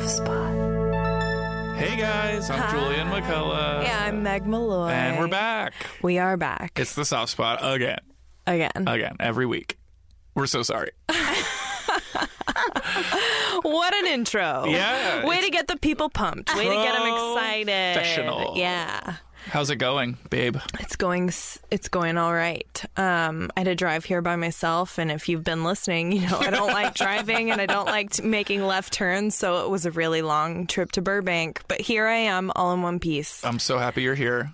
Soft Spot. Hey guys, I'm Julian McCullough. Yeah, I'm Meg Malloy. And we're back. We are back. It's the Soft Spot again. Again, every week. We're so sorry. What an intro. Yeah. Way to get the people pumped. Way to get them excited. Professional. Yeah. How's it going, babe? It's going all right. I had to drive here by myself, and if you've been listening, you know I don't like driving and I don't like making left turns, so it was a really long trip to Burbank. But here I am, all in one piece. I'm so happy you're here.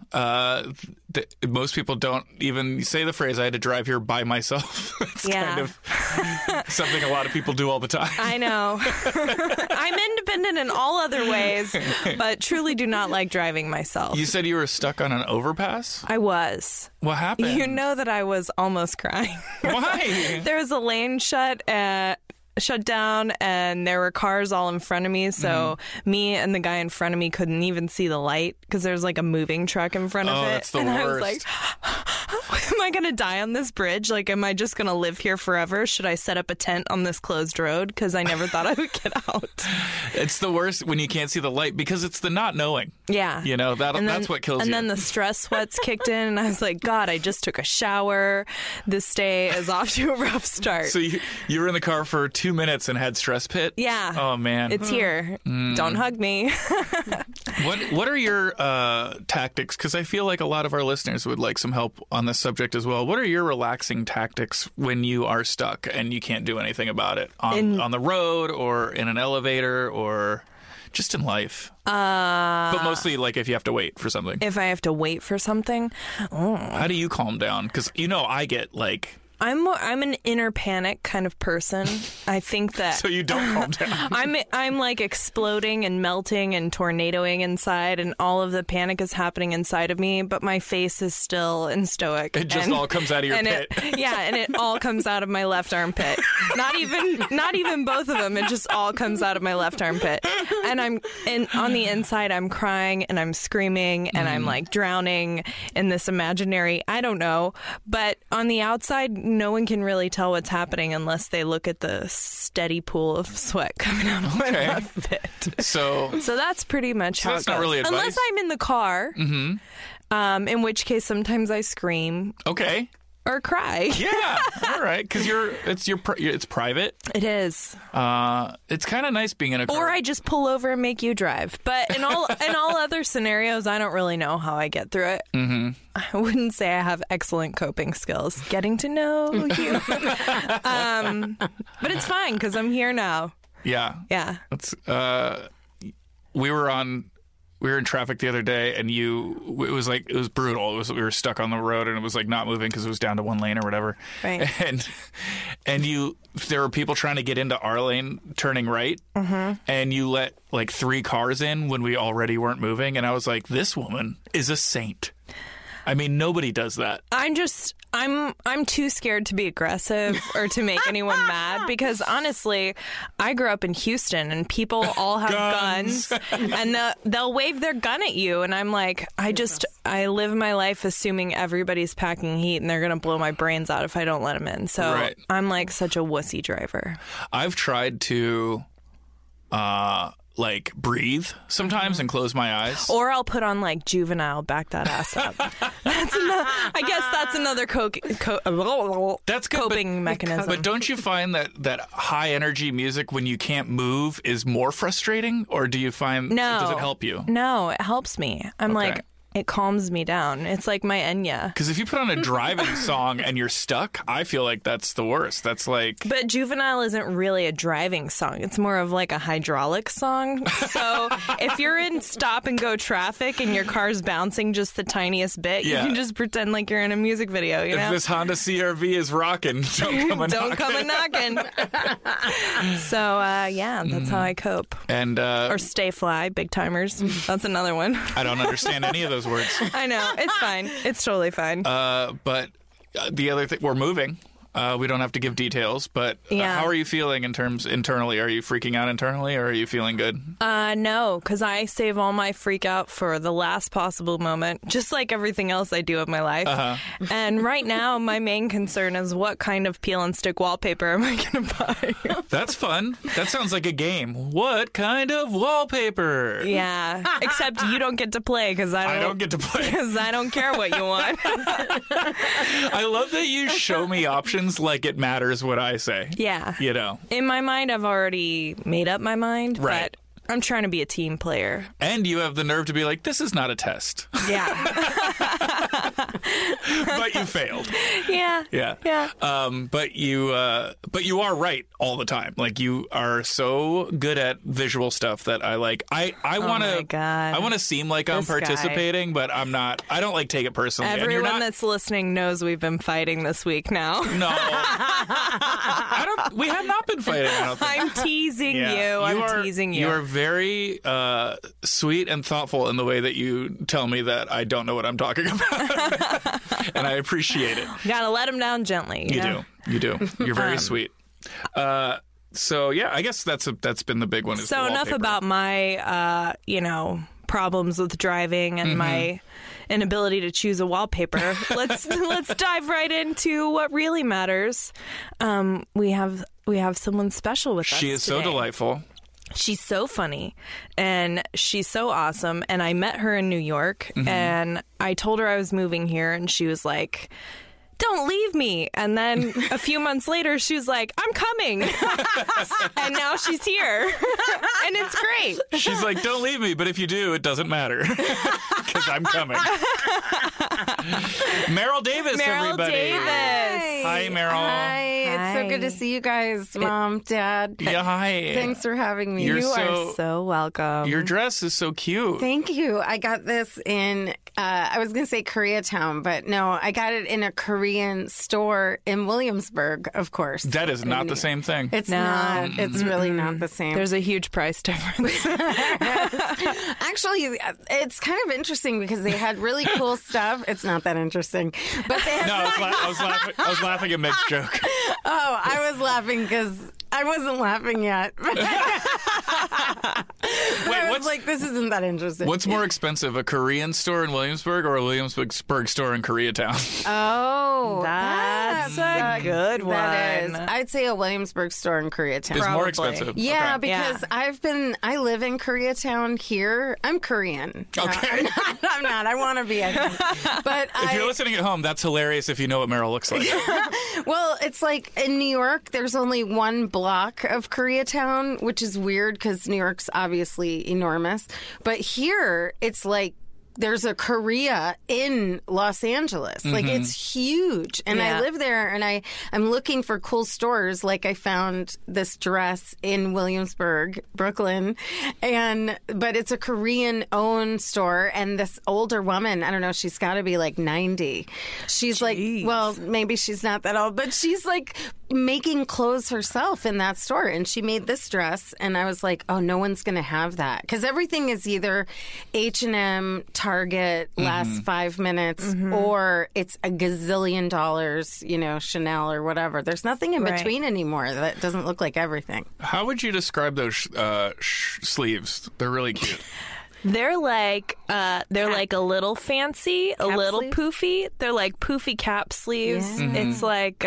Most people don't even say the phrase, I had to drive here by myself. It's kind of something a lot of people do all the time. I know. I'm independent in all other ways, but truly do not like driving myself. You said you were stuck on an overpass? I was. What happened? You know that I was almost crying. Why? There was a lane shut down, and there were cars all in front of me, so me and the guy in front of me couldn't even see the light because there's like a moving truck in front of it. That's the and worst. I was like, am I going to die on this bridge? Like, am I just going to live here forever? Should I set up a tent on this closed road? Because I never thought I would get out. It's the worst when you can't see the light because it's the not knowing. Yeah. You know, that's what kills you. And then the stress sweats kicked in, and I was like, God, I just took a shower. This day is off to a rough start. So you were in the car for 2 minutes and had stress pit? Yeah. Oh, man. It's here. Don't hug me. What are your tactics? Because I feel like a lot of our listeners would like some help on this subject as well. What are your relaxing tactics when you are stuck and you can't do anything about it? On the road or in an elevator or just in life? But mostly like if you have to wait for something. If I have to wait for something? How do you calm down? Because, I get like... I'm an inner panic kind of person. I think that So you don't calm down. I'm like exploding and melting and tornadoing inside, and all of the panic is happening inside of me, but my face is still and stoic. It just all comes out of your pit. And it all comes out of my left armpit. Not even both of them. It just all comes out of my left armpit. And on the inside, I'm crying and I'm screaming and I'm like drowning in this imaginary, I don't know. But on the outside, no one can really tell what's happening unless they look at the steady pool of sweat coming out of my left pit. So that's pretty much how it goes. Not really advice. Unless I'm in the car, in which case sometimes I scream. Okay. Or cry. Yeah, all right, because it's private. It is. It's kind of nice being in a car. Or I just pull over and make you drive. But in all other scenarios, I don't really know how I get through it. Mm-hmm. I wouldn't say I have excellent coping skills. Getting to know you, but it's fine because I'm here now. Yeah. Yeah. It's we were in traffic the other day, and it was brutal. We were stuck on the road, and it was like not moving because it was down to one lane or whatever. Right. And there were people trying to get into our lane, turning right, and you let like 3 cars in when we already weren't moving, and I was like, this woman is a saint. I mean, nobody does that. I'm too scared to be aggressive or to make anyone mad because honestly, I grew up in Houston and people all have guns and they'll wave their gun at you. And I'm like, I live my life assuming everybody's packing heat and they're going to blow my brains out if I don't let them in. So I'm like such a wussy driver. I've tried to, like breathe sometimes and close my eyes, or I'll put on like Juvenile, back that ass up. I guess that's another coping mechanism. But don't you find that high energy music when you can't move is more frustrating, or do you find does it help you? No, it helps me. I'm like, it calms me down. It's like my Enya. Because if you put on a driving song and you're stuck, I feel like that's the worst. That's like... But Juvenile isn't really a driving song. It's more of like a hydraulic song. So if you're in stop and go traffic and your car's bouncing just the tiniest bit, you can just pretend like you're in a music video, you know? If this Honda CR-V is rocking, don't come a knocking. So, that's how I cope. And or stay fly, big timers. That's another one. I don't understand any of those words. I know. It's fine. It's totally fine. But the other thing, we're moving. We don't have to give details, but Yeah. how are you feeling internally? Are you freaking out internally, or are you feeling good? No, because I save all my freak out for the last possible moment, just like everything else I do in my life. And right now, my main concern is what kind of peel and stick wallpaper am I going to buy? That's fun. That sounds like a game. What kind of wallpaper? Yeah, except you don't get to play because I don't get to play. Because I don't care what you want. I love that you show me options like it matters what I say. Yeah. You know. In my mind, I've already made up my mind, Right. but I'm trying to be a team player. And you have the nerve to be like, this is not a test. Yeah. But you failed. Yeah. Yeah. Yeah. But you are right all the time. Like, you are so good at visual stuff that I like. I want my God. I want to seem like I'm This guy. participating, but I'm not. I don't like take it personally. And you're Everyone not, that's listening knows we've been fighting this week now. No. We have not been fighting, I don't think. I'm teasing you. I'm teasing you. You are very sweet and thoughtful in the way that you tell me that I don't know what I'm talking about. And I appreciate it. Gotta let him down gently. You do. You're very sweet. So, yeah, I guess that's been the big one. Is So the enough wallpaper. about my, problems with driving and my inability to choose a wallpaper. Let's dive right into what really matters. We have someone special with us. She is so today. delightful. She's so funny and she's so awesome. And I met her in New York and I told her I was moving here and she was like, don't leave me. And then a few months later, she was like, I'm coming. And now she's here. And it's great. She's like, don't leave me, but if you do, it doesn't matter. Because I'm coming. Meryl Davis, everybody. Davis. Hi, Meryl. Hi, it's so Hi. good to see you guys, Mom, Dad. Yeah, hi. Thanks for having me. You're You so- are so welcome. Your dress is so cute. Thank you. I got this in, I was going to say Koreatown, but no, I got it in a Korean store in Williamsburg, of course. That is not the same thing. It's No. not. It's really not the same. There's a huge price difference. Actually, it's kind of interesting because they had really cool stuff. It's not that interesting. But they had No, I was laughing at Meg's joke. Oh, I was laughing because I wasn't laughing yet. I was what's- like, this isn't that interesting. What's more expensive, a Korean store in Williamsburg or a Williamsburg store in Koreatown? Oh, That's a good That is. one. I'd say a Williamsburg store in Koreatown. It's more Probably. expensive. Yeah, Okay. because I live in Koreatown here. I'm Korean. No, Okay. I'm not. I want to be, I think. But If you're listening at home, that's hilarious if you know what Meryl looks like. well, it's like in New York, there's only one block of Koreatown, which is weird because New York's obviously enormous. But here, it's like there's a Korea in Los Angeles. Like it's huge. And Yeah. I live there and I'm looking for cool stores. Like I found this dress in Williamsburg, Brooklyn. But it's a Korean owned store. And this older woman, I don't know, she's got to be like 90. She's like, well, maybe she's not that old, but she's like making clothes herself in that store. And she made this dress. And I was like, oh, no one's going to have that. Because everything is either H&M, Target, last 5 minutes, or it's a gazillion dollars, Chanel or whatever. There's nothing in Right. between anymore that doesn't look like everything. How would you describe those sleeves? They're really cute. They're like a little fancy, a Cap little sleeves? poofy. They're like poofy cap sleeves. Yeah. It's like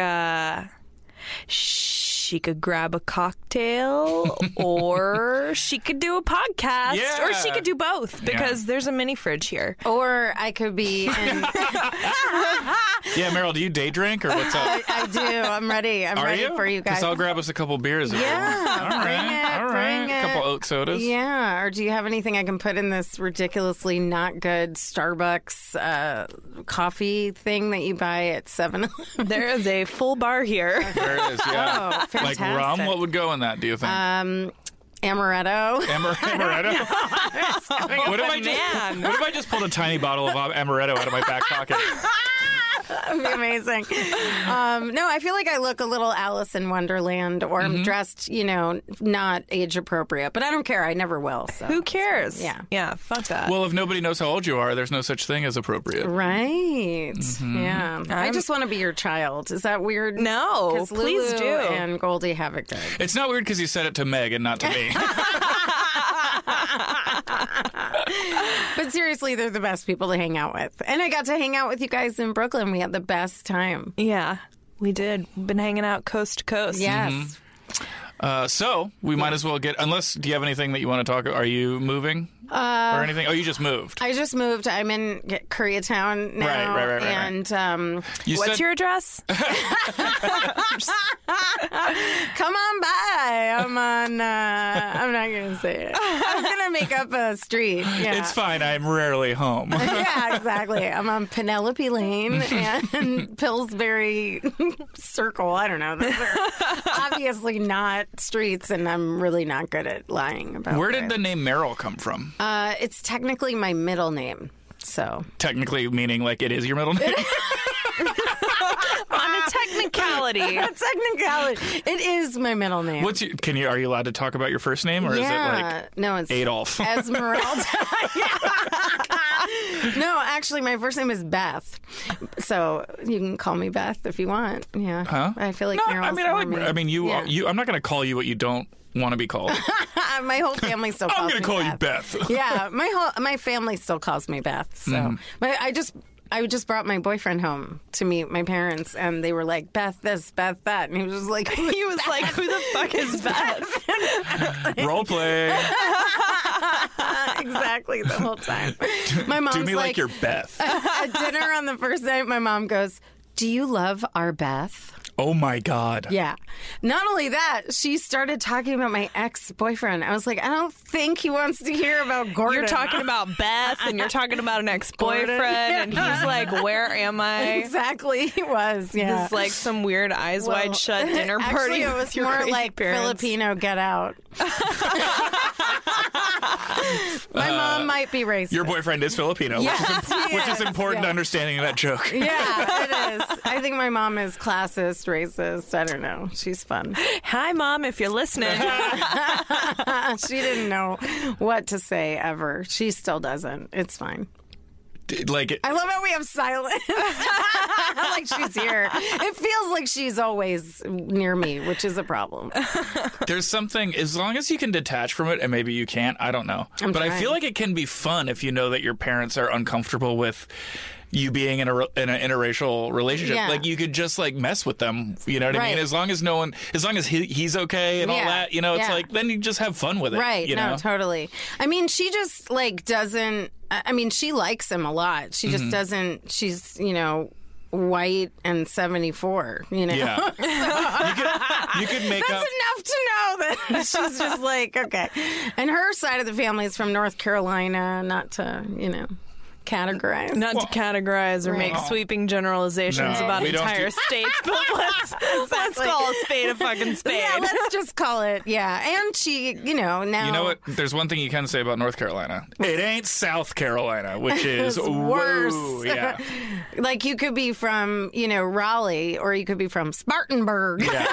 she could grab a cocktail or she could do a podcast Yeah. or she could do both because there's a mini fridge here. Or I could be in. Yeah, Meryl, do you day drink or what's up? I do. I'm ready. I'm Are ready you? for you guys. Because I'll grab us a couple beers. Yeah, All right. bring it, All right. bring A couple it. oat sodas. Yeah, or do you have anything I can put in this ridiculously not good Starbucks coffee thing that you buy at 7-Eleven? There is a full bar here. There it is, yeah. Oh, Like fantastic. rum, what would go in that, do you think? Amaretto. Amaretto? What if I just pulled a tiny bottle of amaretto out of my back pocket? That would be amazing. No, I feel like I look a little Alice in Wonderland, or I'm dressed, not age appropriate. But I don't care. I never will. So. Who cares? Yeah, fuck that. Well, if nobody knows how old you are, there's no such thing as appropriate. Right. Yeah. I just want to be your child. Is that weird? No, 'Cause please Lulu do. And Goldie have it good. It's not weird because you said it to Meg and not to me. But seriously, they're the best people to hang out with. And I got to hang out with you guys in Brooklyn. We had the best time. Yeah, we did. Been hanging out coast to coast. Yes. So we might as well get, unless, do you have anything that you want to talk about? Are you moving or anything? Oh, you just moved. I just moved. I'm in Koreatown now. Right. And What's your address? come on by. I'm on, I'm not going to say it. I was going to make up a street. Yeah. It's fine. I'm rarely home. Yeah, exactly. I'm on Penelope Lane and Pillsbury Circle. I don't know. Those are obviously not streets, and I'm really not good at lying about Where it. did the name Meryl come from? It's technically my middle name, so. Technically meaning like it is your middle name? On a technicality. It is my middle name. Are you allowed to talk about your first name, or is it like no, it's Adolf? Esmeralda. No, actually, my first name is Beth, so you can call me Beth if you want. Yeah, Huh? I feel like No, Meryl's you. Yeah. I'm not going to call you what you don't want to be called. My whole family still calls I'm me going to call you Beth. Beth. Yeah, my family still calls me Beth. So, but I just brought my boyfriend home to meet my parents, and they were like, Beth this, Beth that, and he was just like, He was like, who the fuck is Beth? Role play. Exactly, the whole time. My mom's Do me like you're Beth. at dinner on the first night, my mom goes, "Do you love our Beth?" Oh my God. Yeah. Not only that, she started talking about my ex-boyfriend. I was like, I don't think he wants to hear about Gordon. You're talking about Beth, and you're talking about an ex-boyfriend, and he's like, where am I? Exactly, he was. Yeah. This is like some weird eyes wide shut dinner party. Actually, it was with your more crazy like parents. Filipino Get Out. My mom might be racist. Your boyfriend is Filipino, Yes, which is he is, important to understanding that joke. Yeah, it is. I think my mom is classist, racist. I don't know. She's fun. Hi, Mom, if you're listening. She didn't know what to say ever. She still doesn't. It's fine. Like, I love how we have silence. Like she's here. It feels like she's always near me, which is a problem. there's something, as long as you can detach from it, and maybe you can't, I don't know. I'm but I trying. feel like it can be fun if you know that your parents are uncomfortable with you being in an interracial relationship. Yeah. Like, you could just like mess with them, you know what I Right. mean? As long as he's okay and all Yeah. that, it's Yeah. like, then you just have fun with it. Right. You No, know? totally. I mean, she just like doesn't. I mean, she likes him a lot. She just doesn't. She's, white and 74. Yeah. you could make That's up. enough to know that she's just like, okay. And her side of the family is from North Carolina, not to, categorize. Not to categorize or make sweeping generalizations No, about we don't entire do- states, but let's call a spade a fucking spade. Yeah, let's just call it, yeah. And she, now... You know what? There's one thing you can say about North Carolina. It ain't South Carolina, which is It's worse. woo, yeah. Like, you could be from, Raleigh, or you could be from Spartanburg. Yeah.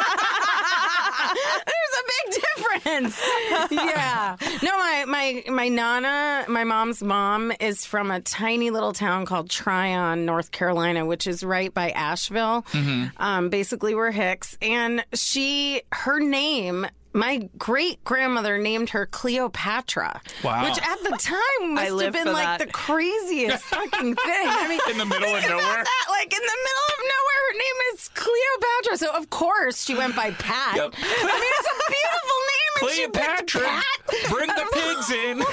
There's a big difference. Yeah. No, my Nana, my mom's mom, is from a tiny little town called Tryon, North Carolina, which is right by Asheville. Basically, we're Hicks. And her name... My great-grandmother named her Cleopatra, Wow. which at the time must have live been for like that. the craziest fucking thing. I mean, In the middle of think about nowhere? that, like in the middle of nowhere, her name is Cleopatra. So of course she went by Pat. Yep. I mean, it's a beautiful name. And she picked Cleopatra, Pat. bring the pigs in.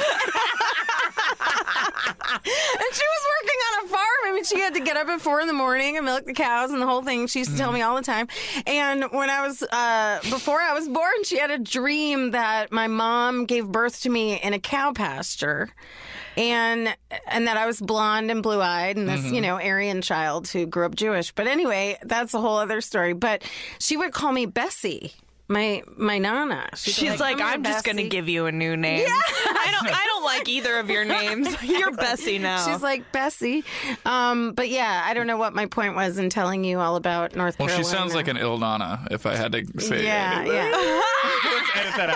And she was working on a farm. I mean, she had to get up at 4 a.m. and milk the cows and the whole thing. She used to tell me all the time. And when I was, before I was born, she had a dream that my mom gave birth to me in a cow pasture. And that I was blonde and blue-eyed and this, Aryan child who grew up Jewish. But anyway, that's a whole other story. But she would call me Bessie. My Nana. She's like, "Come here, I'm just going to Bessie." give you a new name. I don't don't like either of your names. You're Bessie now. She's like, Bessie. But yeah, I don't know what my point was in telling you all about North Well, Carolina. she sounds like an Ildana, if I had to say Yeah, anything. yeah. Let's edit that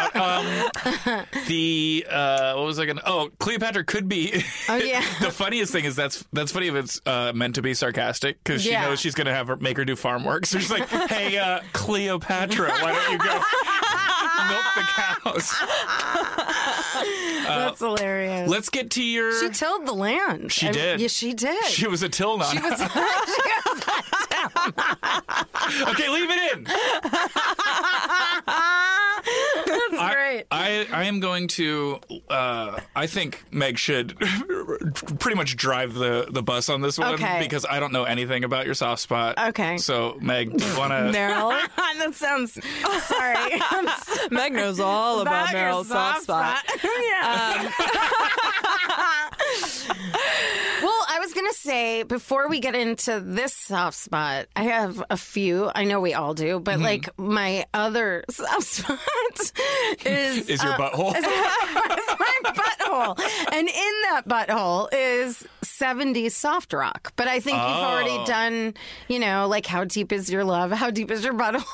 out. What was I going to... Oh, Cleopatra could be... Oh, yeah. The funniest thing is that's funny if it's meant to be sarcastic, because she Yeah. knows she's going to make her do farm work. So she's like, hey, Cleopatra, why don't you go milk the cows? That's hilarious. Let's get to your... She tilled the land. She did. Yeah, she did. She was a Tilnon. She was Okay, leave it in. That's great. I am going to. I think Meg should pretty much drive the bus on this one, Okay. because I don't know anything about your soft spot. Okay. So Meg, do you want to? Meryl. That sounds... Sorry. Meg knows all about your Meryl's soft spot. Yeah. Well, I was going to say, before we get into this soft spot, I have a few. I know we all do, but like my other soft spot is Your butthole? is my butthole. And in that butthole is 70s soft rock. But I think you've already done, like How Deep Is Your Love? How Deep Is Your Butthole?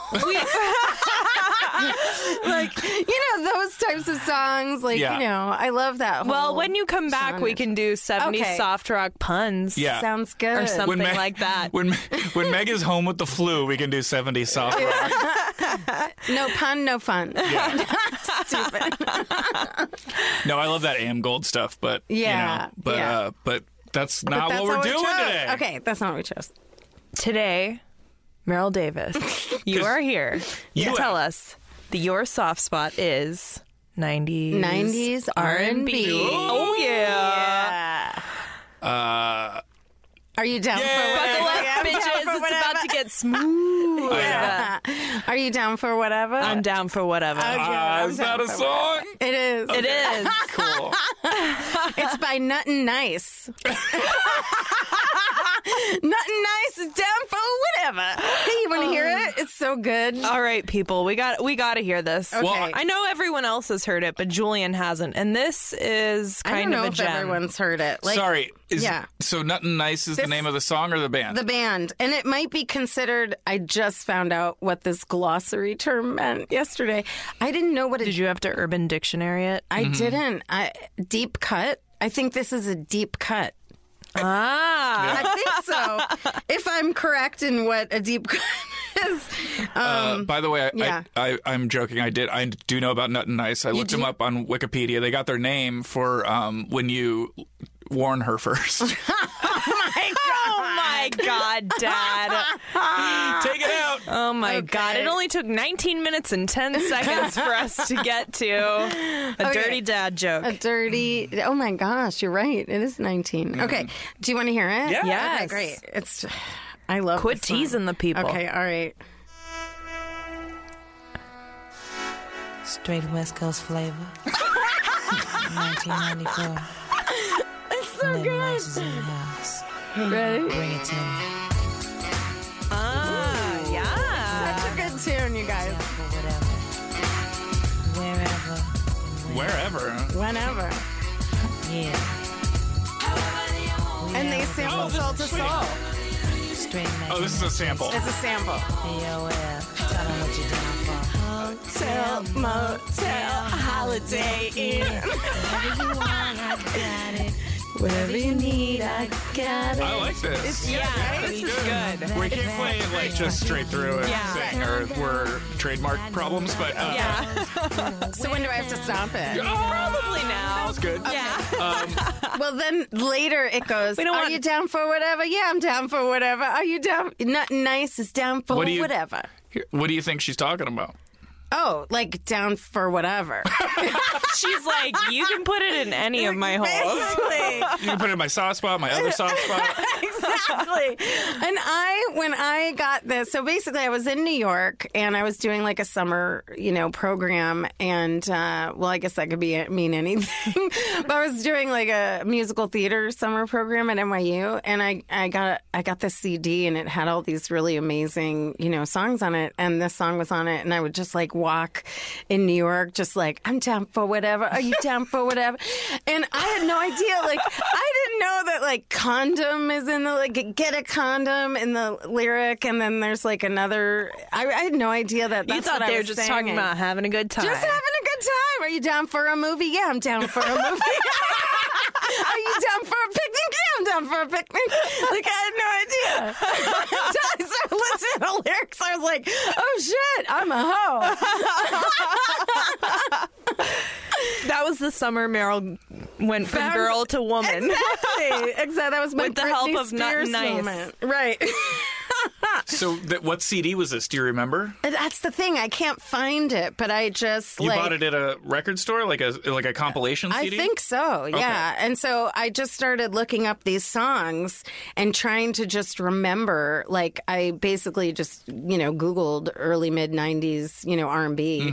Like, those types of songs. Like, Yeah. I love that whole Well, when you come back, we can do 70s Okay. soft rock puns. Yeah. Sounds good. Or something Meg- like that. When Meg is home with the flu, we can do 70s soft rock. No pun, no fun. Yeah. Stupid. No, I love that AM Gold stuff, but Yeah, but yeah. but that's But not that's what we're we doing chose. today. Okay, that's not what we chose. Today, Meryl Davis, you are here to tell us that your soft spot is 90s R&B. Oh, yeah. Are you down Yay! for Buckle whatever? up, I'm down bitches. for It's whatever. about to get smooth. Yeah. Are you down for whatever? I'm down for whatever. I'm Is down that a for song? It is. It is. Cool. It's by Nuttin' Nice. Nuttin' Nice is down for whatever. Hey, you want to hear it? It's so good. All right, people, we got to hear this. Okay. Well, I know everyone else has heard it, but Julian hasn't, and this is I don't kind know of a if gem. everyone's heard it. Like, Sorry. yeah. So Nuttin' Nice is the This- name of the song or the band? the band. And it might be considered, I just found out what this glossary term meant yesterday. I didn't know what it Did you have to Urban Dictionary it? I didn't. Deep cut. I think this is a deep cut. Ah. I think so. If I'm correct in what a deep cut is. By the way, yeah. I'm joking. I do know about Nuttin' Nice. I looked them do? up on Wikipedia. They got their name for when you warn her first. Oh my God, Dad. Take it out. Oh my God. It only took 19 minutes and 10 seconds for us to get to a dirty dad joke. A dirty. Oh my gosh, you're right. It is 19. Okay. Do you want to hear it? Yeah. Yes. Okay, great. It's. I love. Quit this song. teasing the people. Okay. All right. Straight West Coast flavor. 1994. It's so Living good. Nice is in the house. Ready? Bring it to me. Ah, yeah. Such a good tune, you guys. For whatever. Wherever. Wherever. Whenever. Yeah. And they sample Soul to Soul. Straight Mac. Oh, this is a sample. It's a sample. AOL. Tell them what you're down for. Hotel, motel, holiday inn. Whatever you want, I got it. Whatever you need, I got it. I like this. Yeah, this is good. We can't play it like just straight through and sing, or we're trademark problems. But Yeah. So when do I have to stop it? Probably now. that's good. Yeah. Well, then later it goes, We don't are want- you down for whatever? Yeah, I'm down for whatever. Are you down? Nothing Nice is down for What do you- whatever. Here, what do you think she's talking about? Oh, like down for whatever. She's like, you can put it in any of my holes. Basically. You can put it in my soft spot, my other soft spot. Exactly. Exactly. And when I got this, so basically I was in New York and I was doing like a summer, program. And, well, I guess that could mean anything. But I was doing like a musical theater summer program at NYU. And I got this CD and it had all these really amazing, songs on it. And this song was on it. And I would just like walk in New York, just like, I'm down for whatever. Are you down for whatever? And I had no idea. Like, I didn't know that like condom is in the, like, get a condom in the lyric. And then there's like another, I had no idea that that's You thought what they I were was just saying. talking about having a good time. Just having a good time. Are you down for a movie? Yeah, I'm down for a movie. Are you down for a picnic? Yeah, I'm down for a picnic. Like, I had no idea. Until I started listening to the lyrics, I was like, oh shit, I'm a hoe. That was the summer Meryl went from girl to woman. Exactly. That was my With the Britney help of Spears Not Nice. moment. Right. So what CD was this? Do you remember? That's the thing. I can't find it, but I just You bought it at a record store, like a compilation CD? I think so, yeah. And so I just started looking up these songs and trying to just remember. Like, I basically just, Googled early mid 90s, R&B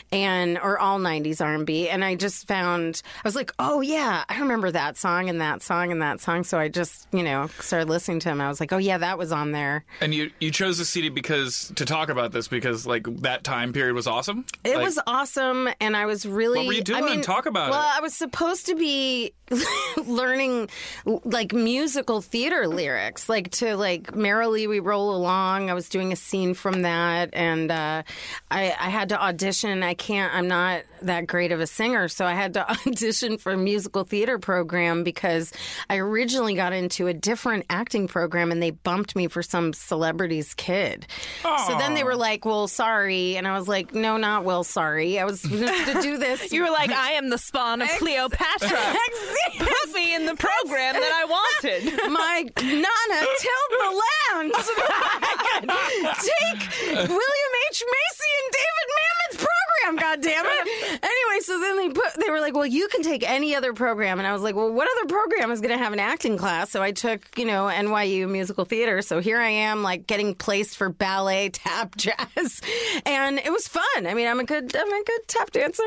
or all 90s R&B, and I just found, I was like, oh yeah, I remember that song and that song and that song. So I just, started listening to them. I was like, oh yeah, that was on there. And you chose the CD to talk about this because like that time period was awesome? It was awesome, and I was really... What were you doing? Talk about it. Well, I was supposed to be learning like musical theater lyrics, like to like Merrily We Roll Along. I was doing a scene from that, and I had to audition. I'm not that great of a singer, so I had to audition for a musical theater program because I originally got into a different acting program, and they bumped me for some celebrity's kid. Aww. So then they were like, well, sorry. And I was like, no, not well, sorry. I was just to do this. You were like, I am the spawn of Cleopatra. Put me in the program that I wanted. My Nana tilled the land so that I could take William H. Macy and David Mamet's program, goddammit. Anyway, so then they were like, well, you can take any other program. And I was like, well, what other program is going to have an acting class? So I took, NYU musical theater. So here I am, like, getting placed for ballet, tap, jazz. And it was fun. I mean, I'm a good tap dancer.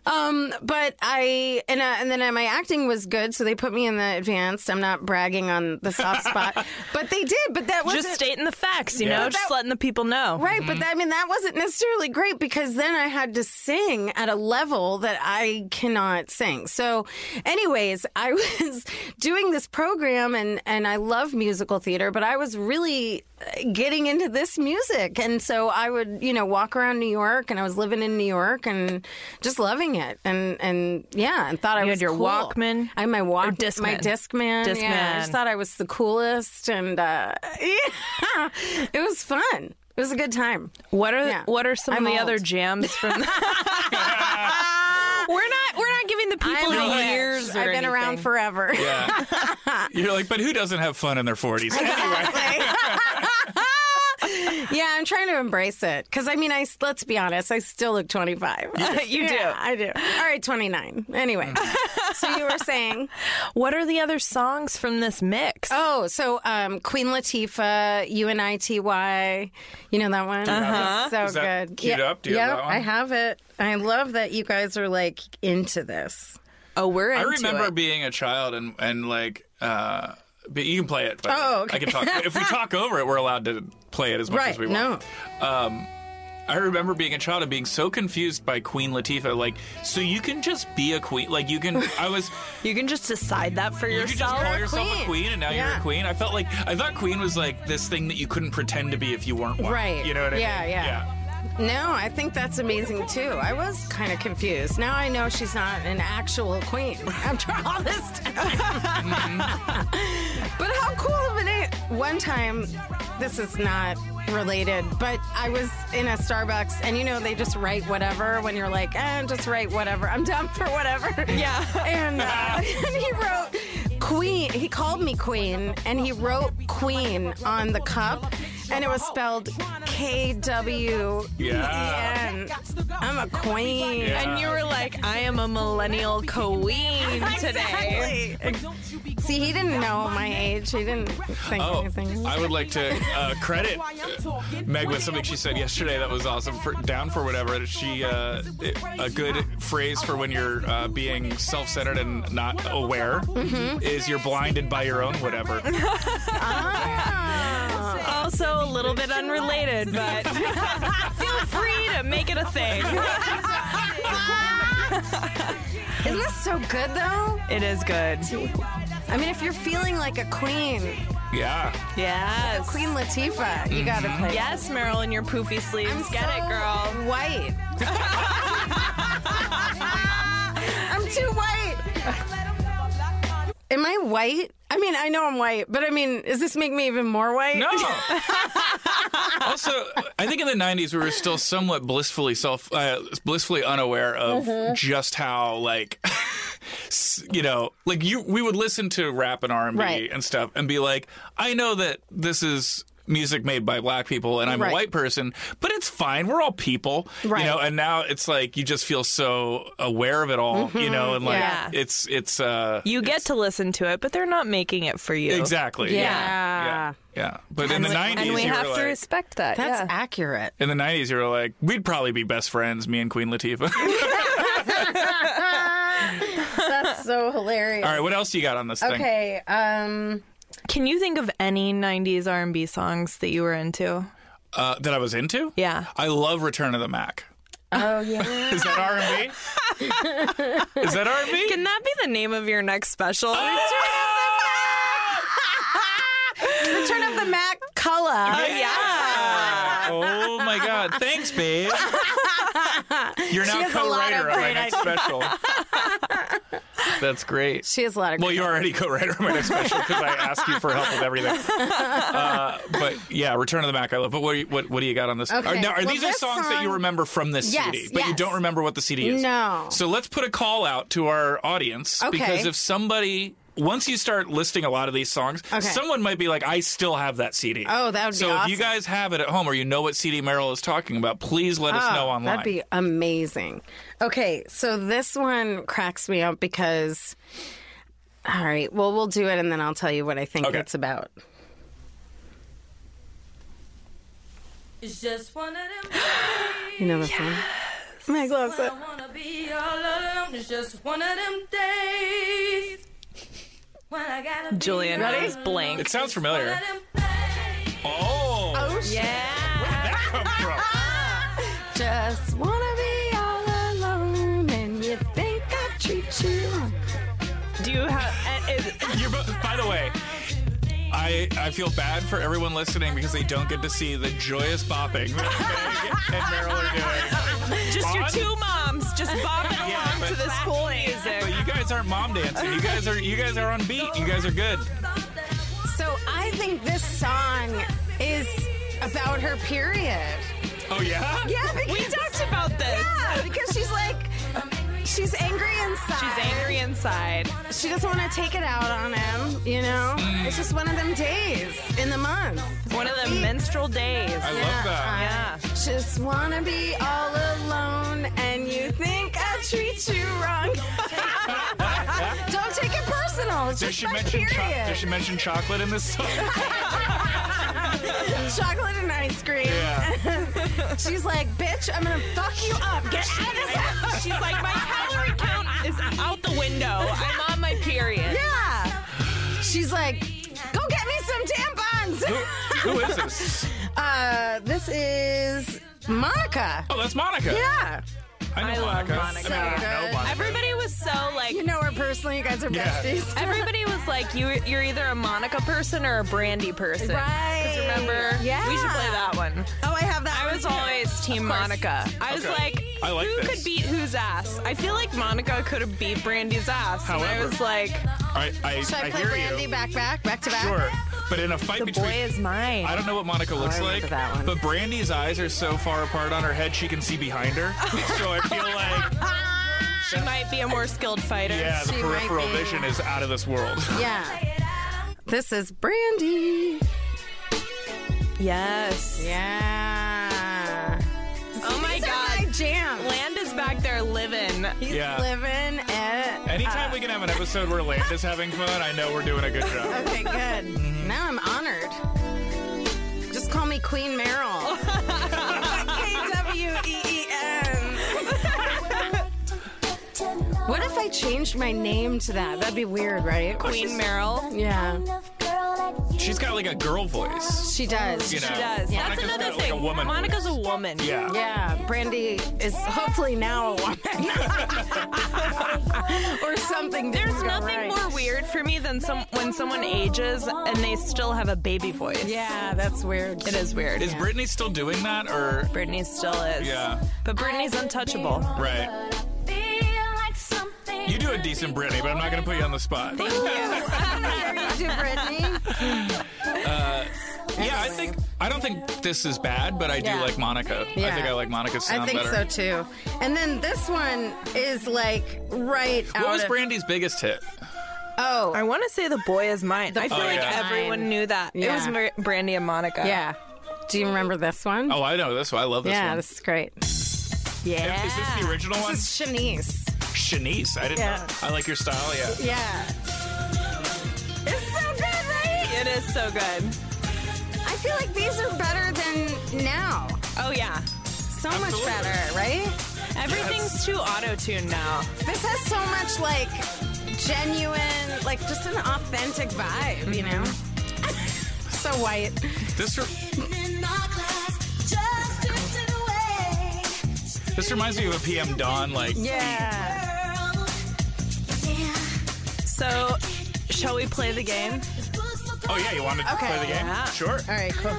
But and then my acting was good. So they put me in the advanced. I'm not bragging on the soft spot, but they did. But that wasn't just stating the facts, just letting the people know. Right. But that wasn't necessarily great because then I had to sing at a level that I cannot sing. So anyways, I was doing this program and I love musical theater, but I was really getting into this music. And so I would, walk around New York, and I was living in New York and just loving it. And thought I was had your cool. Walkman? I had my Walkman. Discman? My Discman. Discman. Yeah, I just thought I was the coolest. And it was fun. It was a good time. What are some I'm of the old. other jams from We're not giving the people the years or I've been around anything. forever. Yeah. You're like, but who doesn't have fun in their 40s? Anyway. Yeah, I'm trying to embrace it. Because, let's be honest, I still look 25. You do. Yeah, I do. All right, 29. Anyway, so you were saying... What are the other songs from this mix? Oh, so Queen Latifah, UNITY. You know that one? Uh-huh. So Is that good. queued up? Do you have that one? I have it. I love that you guys are, like, into this. Oh, we're into I remember it. being a child and like, but you can play it. But Oh, okay. I can talk. If we talk over it, we're allowed to play it as much as we want. No. I remember being a child and being so confused by Queen Latifah. Like, so you can just be a queen. Like, you can. You can just decide that for You can just yourself. call yourself queen. a queen, and now you're Yeah. a queen. I thought queen was like this thing that you couldn't pretend to be if you weren't one. Right. You know what I mean? Yeah. No, I think that's amazing, too. I was kind of confused. Now I know she's not an actual queen after all this time. But how cool of an one time, this is not related, but I was in a Starbucks, and they just write whatever when you're like, just write whatever. I'm down for whatever. Yeah. And he wrote Queen. He called me Queen, and he wrote Queen on the cup. And it was spelled KWEN. Yeah. I'm a queen. Yeah. And you were like, I am a millennial queen today. Exactly. See, he didn't know my age. He didn't think anything. I would like to credit Meg with something she said yesterday that was awesome. Down for whatever. She a good phrase for when you're being self-centered and not aware is you're blinded by your own whatever. Also a little bit unrelated, but feel free to make it a thing. Isn't this so good, though? It is good. I mean, if you're feeling like a queen, Yeah. Yes. Queen Latifah, you gotta play. Yes, Meryl, in your poofy sleeves. Get it, girl. White. I'm too white. Am I white? I mean, I know I'm white, but I mean, does this make me even more white? No. Also, I think in the 90s we were still somewhat blissfully unaware of just how like we would listen to rap and R&B Right. and stuff and be like, I know that this is music made by black people and I'm a Right. white person, but it's fine. We're all people, Right. and now it's like you just feel so aware of it all, and like Yeah. it's You get to listen to it, but they're not making it for you. exactly. Yeah. Yeah. But in the 90s And we you have were to like, respect that. That's yeah. accurate. in the 90s, you were like, we'd probably be best friends, me and Queen Latifah. That's so hilarious. All right, what else do you got on this thing? Okay, Can you think of any 90s R&B songs that you were into? That I was into? Yeah. I love Return of the Mac. oh yeah. Is that R&B? Is that R&B? Can that be the name of your next special? Return of the Mac Color. Yeah. Oh my God. Thanks, babe. You're now has a lot co-writer of on my great next special. That's great. She has a lot of. Well, you're already co-writer on my next special because I asked you for help with everything. But yeah, Return of the Mac I love. But what do you got on this? Okay. Now, Well, these are this songs that you song- remember from this Yes, CD, but you yes. don't remember what the CD is. No. So let's put a call out to our audience Okay. because if somebody. Once you start listing a lot of these songs, Okay. someone might be like, I still have that CD. Oh, that would be So if you awesome. guys have it at home or you know what CD Meryl is talking about, please let us know online. That'd be amazing. Okay, so this one cracks me up because. All right, well, we'll do it and then I'll tell you what I think Okay. it's about. It's just one of them You know this one? Meg loves it. I wanna be all alone. It's just one of them days when I gotta be Julian alone. is blank. It sounds familiar. One of them days. Oh. Yeah. Where'd that come from? Just wanna be all alone and you think I treat you wrong. Do you have... By the way, I feel bad for everyone listening because they don't get to see the joyous bopping that Meg and Meryl are doing. just your On? two moms just bopping along but- to this cool music. But you guys aren't mom dancing. You guys are on beat. You guys are good. So I think this song is about her period. Oh yeah? Yeah, because, We talked about this. yeah, because she's angry inside. She's angry inside. She doesn't want to take it out on him, you know? It's just one of them days in the month. One of the menstrual days. I love that. Yeah. Just want to be all alone and you think I treat you wrong. Don't take it personal. It's Does just my period. Does she mention chocolate in this song? Chocolate and ice cream. Yeah. She's like, bitch, I'm going to fuck you up. Get out of this house. She's like, my calorie count is out the window. I'm on my period. Yeah. She's like, go get me some tampons. Who is this? This is Monica. Oh, that's Monica. Yeah. I know love Monica. Monica. I mean, I know Monica. Everybody was so like... You know her personally. You guys are Yeah. besties. Everybody was like, you're either a Monica person or a Brandy person. Right. Because remember, Yeah. we should play that one. Oh, I have that. I was one too. always Team Monica. I was Okay. like, I like who this. could beat whose ass? I feel like Monica could have beat Brandy's ass. And I However- was like, I Should I play hear Brandy you. back to back? Sure. But in a fight the between... boy is mine. I don't know what Monica looks remember like, that one. but Brandy's eyes are so far apart on her head she can see behind her. So I feel like, She might be a more skilled fighter. yeah, the She might peripheral be. vision is out of this world. Yeah. This is Brandy. Yes. Yeah. Oh my These are God. my jam. Land is back there living. He's Yeah. living at... Anytime we can have an episode where Land is having fun, I know we're doing a good job. Okay, good. Now I'm honored. Just call me Queen Meryl. K-W-E-E-N. What if I changed my name to that? That'd be weird, right? Queen Meryl. Yeah, She's got like a girl voice. she does. You know, She does. That's Monica's another got, like, thing. a woman Monica's voice. a woman. Yeah. Yeah, Brandy is hopefully now a woman. Or something. There's didn't go nothing right. more weird for me than when someone ages and they still have a baby voice. Yeah, that's weird. It is weird. Is Britney still doing that, or Britney still is. Yeah. But Britney's untouchable. right? You do a decent Britney, but I'm not going to put you on the spot. Here you do, Brittany. Yeah, I don't think this is bad, but I do Yeah. like Monica. I Yeah. think I like Monica's sound I think better. so too. And then this one is like right out What was of... Brandy's biggest hit? Oh, I want to say The Boy Is Mine. I feel Boy like Is everyone Mine. knew that. Yeah. It was Brandy and Monica. yeah. Do you remember this one? Oh, I know this one. I love this yeah, one. this is great. Yeah. Is this the original one? This is Shanice. Shanice. I didn't Yeah. know. I like your style, yeah. Yeah. It's so good, right? It is so good. I feel like these are better than now. Oh, yeah. So Absolutely. much better, right? Everything's too auto-tuned now. This has so much like genuine, like just an authentic vibe, you know? So white. This reminds me of a PM Dawn, like, Yeah. So, shall we play the game? oh yeah, you want to Okay. play the game? Yeah. Sure. All right, cool.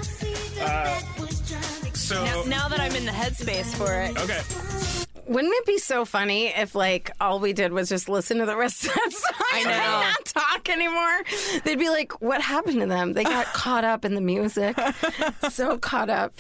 So, Now that I'm in the headspace for it. okay. Wouldn't it be so funny if, like, all we did was just listen to the rest of that song I know. and not talk anymore? They'd be like, what happened to them? They got caught up in the music. So caught up.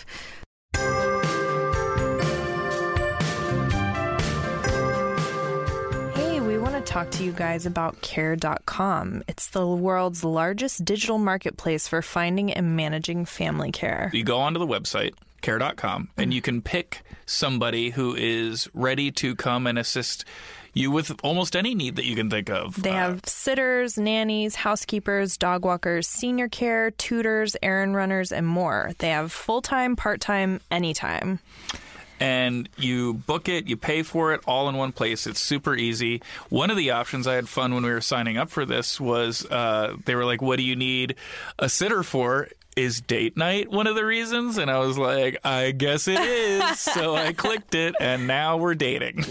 Hey, we want to talk to you guys about Care.com. It's the world's largest digital marketplace for finding and managing family care. You go onto the website, care.com, and you can pick somebody who is ready to come and assist you with almost any need that you can think of. They have sitters, nannies, housekeepers, dog walkers, senior care, tutors, errand runners, and more. They have full-time, part-time, anytime. And you book it, you pay for it all in one place. It's super easy. One of the options, I had fun when we were signing up for this, was they were like, what do you need a sitter for? Is date night one of the reasons? And I was like, I guess it is. So I clicked it, and now we're dating.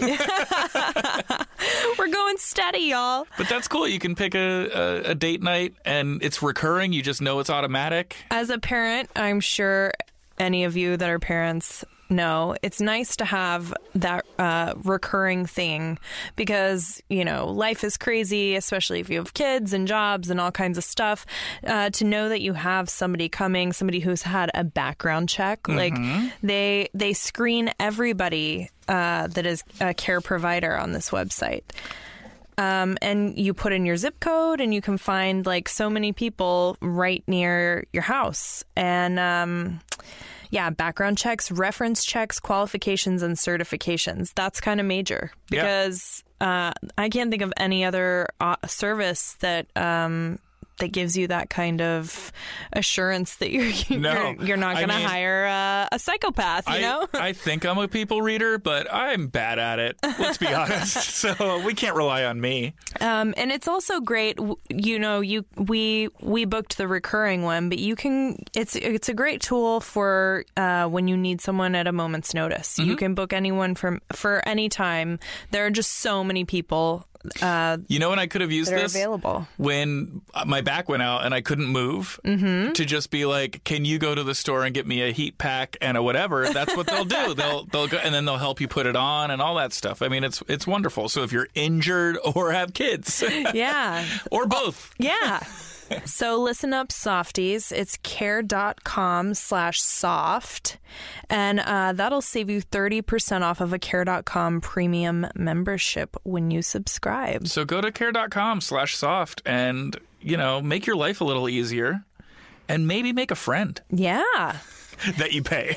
We're going steady, y'all. But that's cool. You can pick a date night, and it's recurring. You just know it's automatic. As a parent, I'm sure any of you that are parents know it's nice to have that recurring thing because, you know, life is crazy, especially if you have kids and jobs and all kinds of stuff. To know that you have somebody coming, somebody who's had a background check, like they screen everybody that is a care provider on this website. And you put in your zip code and you can find like so many people right near your house. And yeah, background checks, reference checks, qualifications, and certifications. That's kind of major because I can't think of any other service that that gives you that kind of assurance that you're not going to hire a psychopath, you know? I think I'm a people reader, but I'm bad at it. Let's be honest. So we can't rely on me. And it's also great, you know, we booked the recurring one, but you can, it's a great tool for when you need someone at a moment's notice. You can book anyone for any time. There are just so many people You know when I could have used that are this? available. When my back went out and I couldn't move, to just be like, can you go to the store and get me a heat pack and a whatever? That's what they'll do. They'll go and then they'll help you put it on and all that stuff. I mean, it's wonderful. So if you're injured or have kids Yeah. or both. Yeah. So listen up, softies. It's care.com/soft. And that'll save you 30% off of a care.com premium membership when you subscribe. So go to care.com/soft and, you know, make your life a little easier. and maybe make a friend Yeah. that you pay.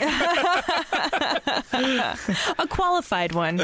A qualified one.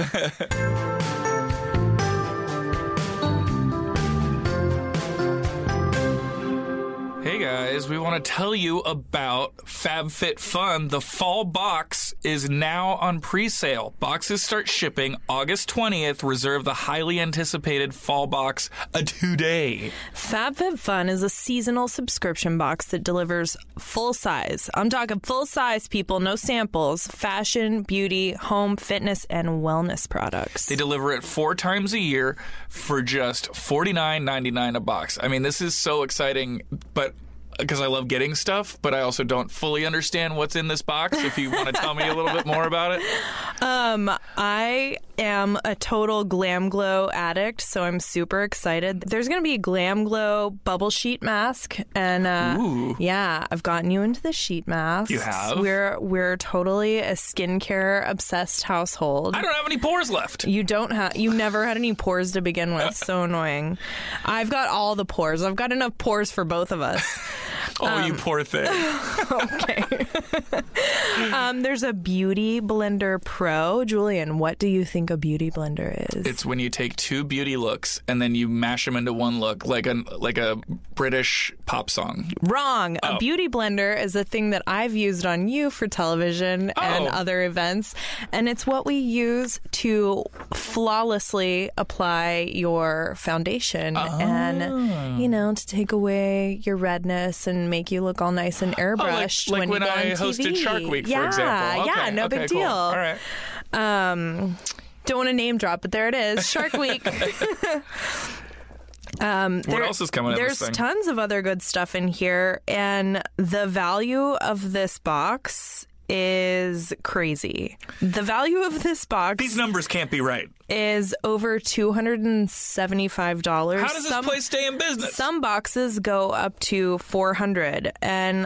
Hey guys, we want to tell you about FabFitFun. The fall box is now on pre-sale. Boxes start shipping August 20th. Reserve the highly anticipated fall box today. FabFitFun is a seasonal subscription box that delivers full size. I'm talking full size, people, no samples. Fashion, beauty, home, fitness, and wellness products. They deliver it 4 times a year for just $49.99 a box. I mean, this is so exciting, but because I love getting stuff, but I also don't fully understand what's in this box. If you want to tell me a little bit more about it. I am a total Glam Glow addict, so I'm super excited. There's going to be a Glam Glow bubble sheet mask, and yeah, I've gotten you into the sheet mask. You have? We're totally a skincare obsessed household. I don't have any pores left. You never had any pores to begin with. So annoying. I've got all the pores. I've got enough pores for both of us. Oh, you poor thing. Okay. There's a Beauty Blender Pro. Julian, what do you think a Beauty Blender is? It's when you take 2 beauty looks and then you mash them into one look, like a British pop song. Wrong. A Beauty Blender is a thing that I've used on you for television and other events, and it's what we use to flawlessly apply your foundation and, to take away your redness and make you look all nice and airbrushed like when when you go I on TV. hosted Shark Week, for example. Yeah, no big deal. Cool. All right. Don't want to name drop, but there it is. Shark Week. What else is coming in this thing? There's tons of other good stuff in here, and the value of this box is crazy. The value of this box... These numbers can't be right. ...is over $275. How does this place stay in business? Some boxes go up to $400, and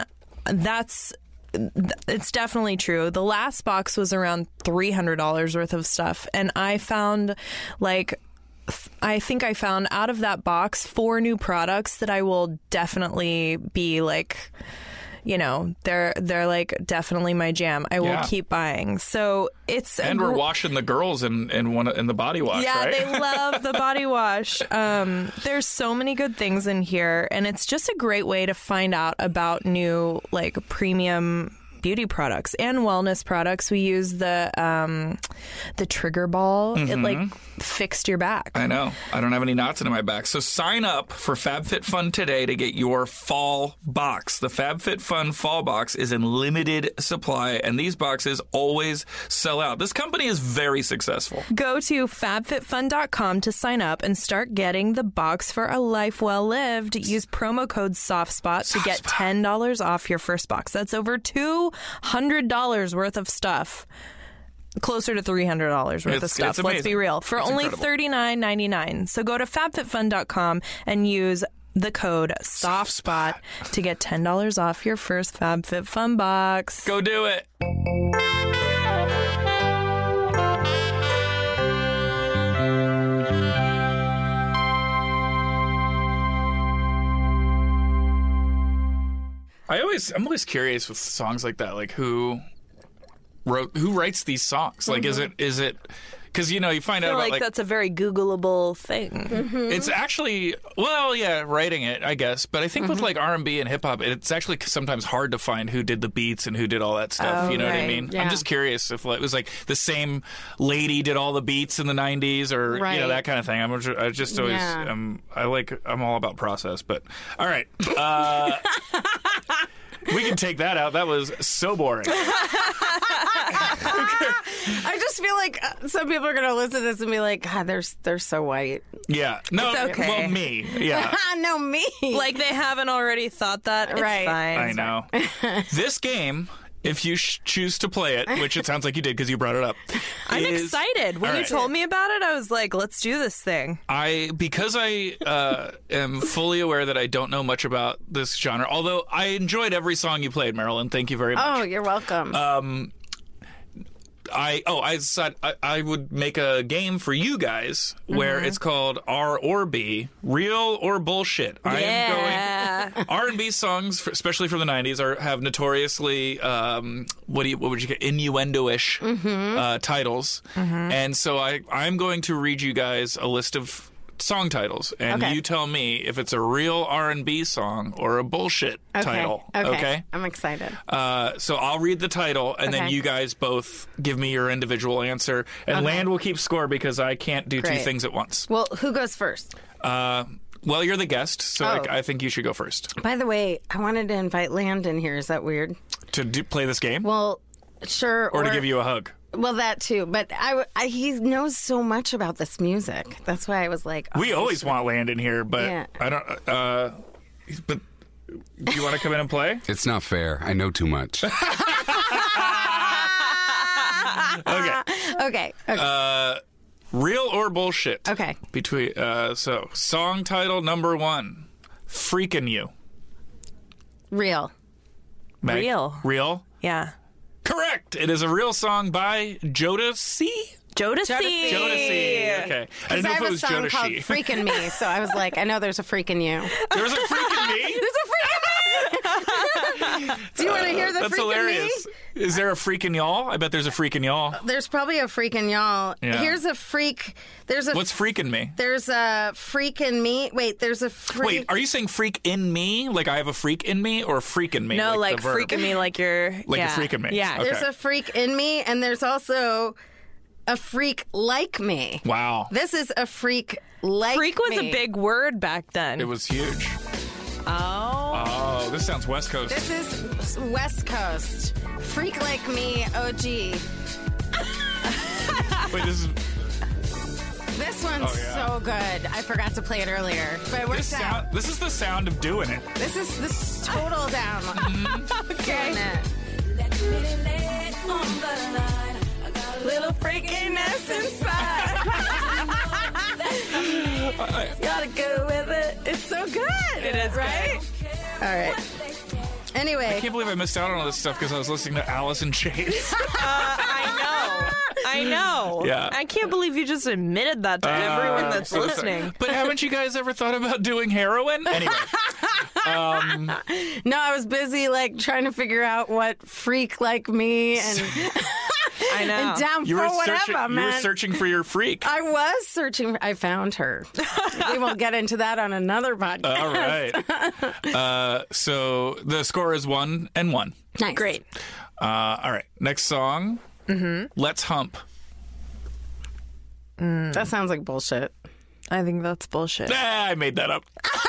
it's definitely true. The last box was around $300 worth of stuff, and I found, I think I found out of that box 4 new products that I will definitely be they're like definitely my jam. I will keep buying. So it's we're washing the girls in the body wash. Yeah, right? They love the body wash. There's so many good things in here, and it's just a great way to find out about new premium beauty products and wellness products. We use the trigger ball. Mm-hmm. It fixed your back. I know. I don't have any knots in my back. So sign up for FabFitFun today to get your fall box. The FabFitFun fall box is in limited supply, and these boxes always sell out. This company is very successful. Go to fabfitfun.com to sign up and start getting the box for a life well lived. Use promo code SOFTSPOT to get $10 off your first box. That's over $200 worth of stuff. Closer to $300 worth of stuff. Let's be real. For only $39.99. So go to fabfitfun.com and use the code SOFTSPOT to get $10 off your first FabFitFun box. Go do it. I'm always curious with songs like that, who writes these songs? Is it because you find out about that's a very Googleable thing. Mm-hmm. It's actually writing it, I guess, but I think with R&B and hip hop, it's actually sometimes hard to find who did the beats and who did all that stuff. You know what I mean? Yeah. I'm just curious if it was the same lady did all the beats in the 90s or that kind of thing. I just always I'm all about process, but all right. We can take that out. That was so boring. I just feel like some people are going to listen to this and be like, God, they're so white. Yeah. No, it's okay. Well, me. Yeah. No, me. Like they haven't already thought that. It's Right. fine. I know. This game, if you choose to play it, which it sounds like you did because you brought it up. I'm excited. When you told me about it, I was like, let's do this thing. Because I am fully aware that I don't know much about this genre, although I enjoyed every song you played, Marilyn. Thank you very much. Oh, you're welcome. I decided I would make a game for you guys where it's called R or B, real or bullshit. I am going Yeah. R&B songs, especially from the 90s, have notoriously what would you get, innuendo-ish titles. And so I'm going to read you guys a list of song titles, and you tell me if it's a real R&B song or a bullshit title. Okay? I'm excited. So I'll read the title, and then you guys both give me your individual answer. And Land will keep score because I can't do two things at once. Well, who goes first? Well, you're the guest, so I think you should go first. By the way, I wanted to invite Land in here. Is that weird? To play this game? Well, sure. Or to give you a hug? Well, that too. But he knows so much about this music. That's why I was like... we always want Land in here, but I don't... but do you want to come in and play? It's not fair. I know too much. Okay. Real or bullshit? Okay. Between so song title number 1, "Freakin' You." Real. Meg? Real. Real? Yeah. Correct. It is a real song by Jodeci. Jodeci. Jodeci. Okay. I didn't know I if have it a was song called Jodeci. Freakin' Me, so I was like, I know there's a Freakin' You. There's a Freakin' Me. There's a Freakin' Me! Do you want to hear the That's Freakin' hilarious. Me? Is there a Freakin' Y'all? I bet there's a Freakin' Y'all. There's probably a Freakin' Y'all. Yeah. Here's a freak. What's Freakin' Me? There's a Freakin' Me. Wait, there's a freak. Wait, are you saying freak in me? Like I have a freak in me, or freaking me? No, like the verb? freaking me like you're... Like yeah. you're freaking me. Yeah. Okay. There's a freak in me, and there's also a freak like me. Wow. This is a freak like Freak was me. a big word back then. It was huge. Oh. Oh, this sounds West Coast. This is West Coast. Freak like me, OG. Wait, this is... This one's so good. I forgot to play it earlier, but it works out. This is the sound of doing it. This is total down. Okay. Little freakiness inside. Gotta go with it. It's so good. It is right? All right. Anyway. I can't believe I missed out on all this stuff because I was listening to Alice in Chains. I know. Yeah. I can't believe you just admitted that to everyone that's so sorry. listening. But haven't you guys ever thought about doing heroin? Anyway. No, I was busy trying to figure out what freak like me and I know. and down You for were whatever, searching, man. you were searching for your freak. I was searching. I found her. We will get into that on another podcast. All right. So the score is 1-1. Nice. Great. All right. Next song. Let's Hump. That sounds like bullshit. I think that's bullshit. I made that up.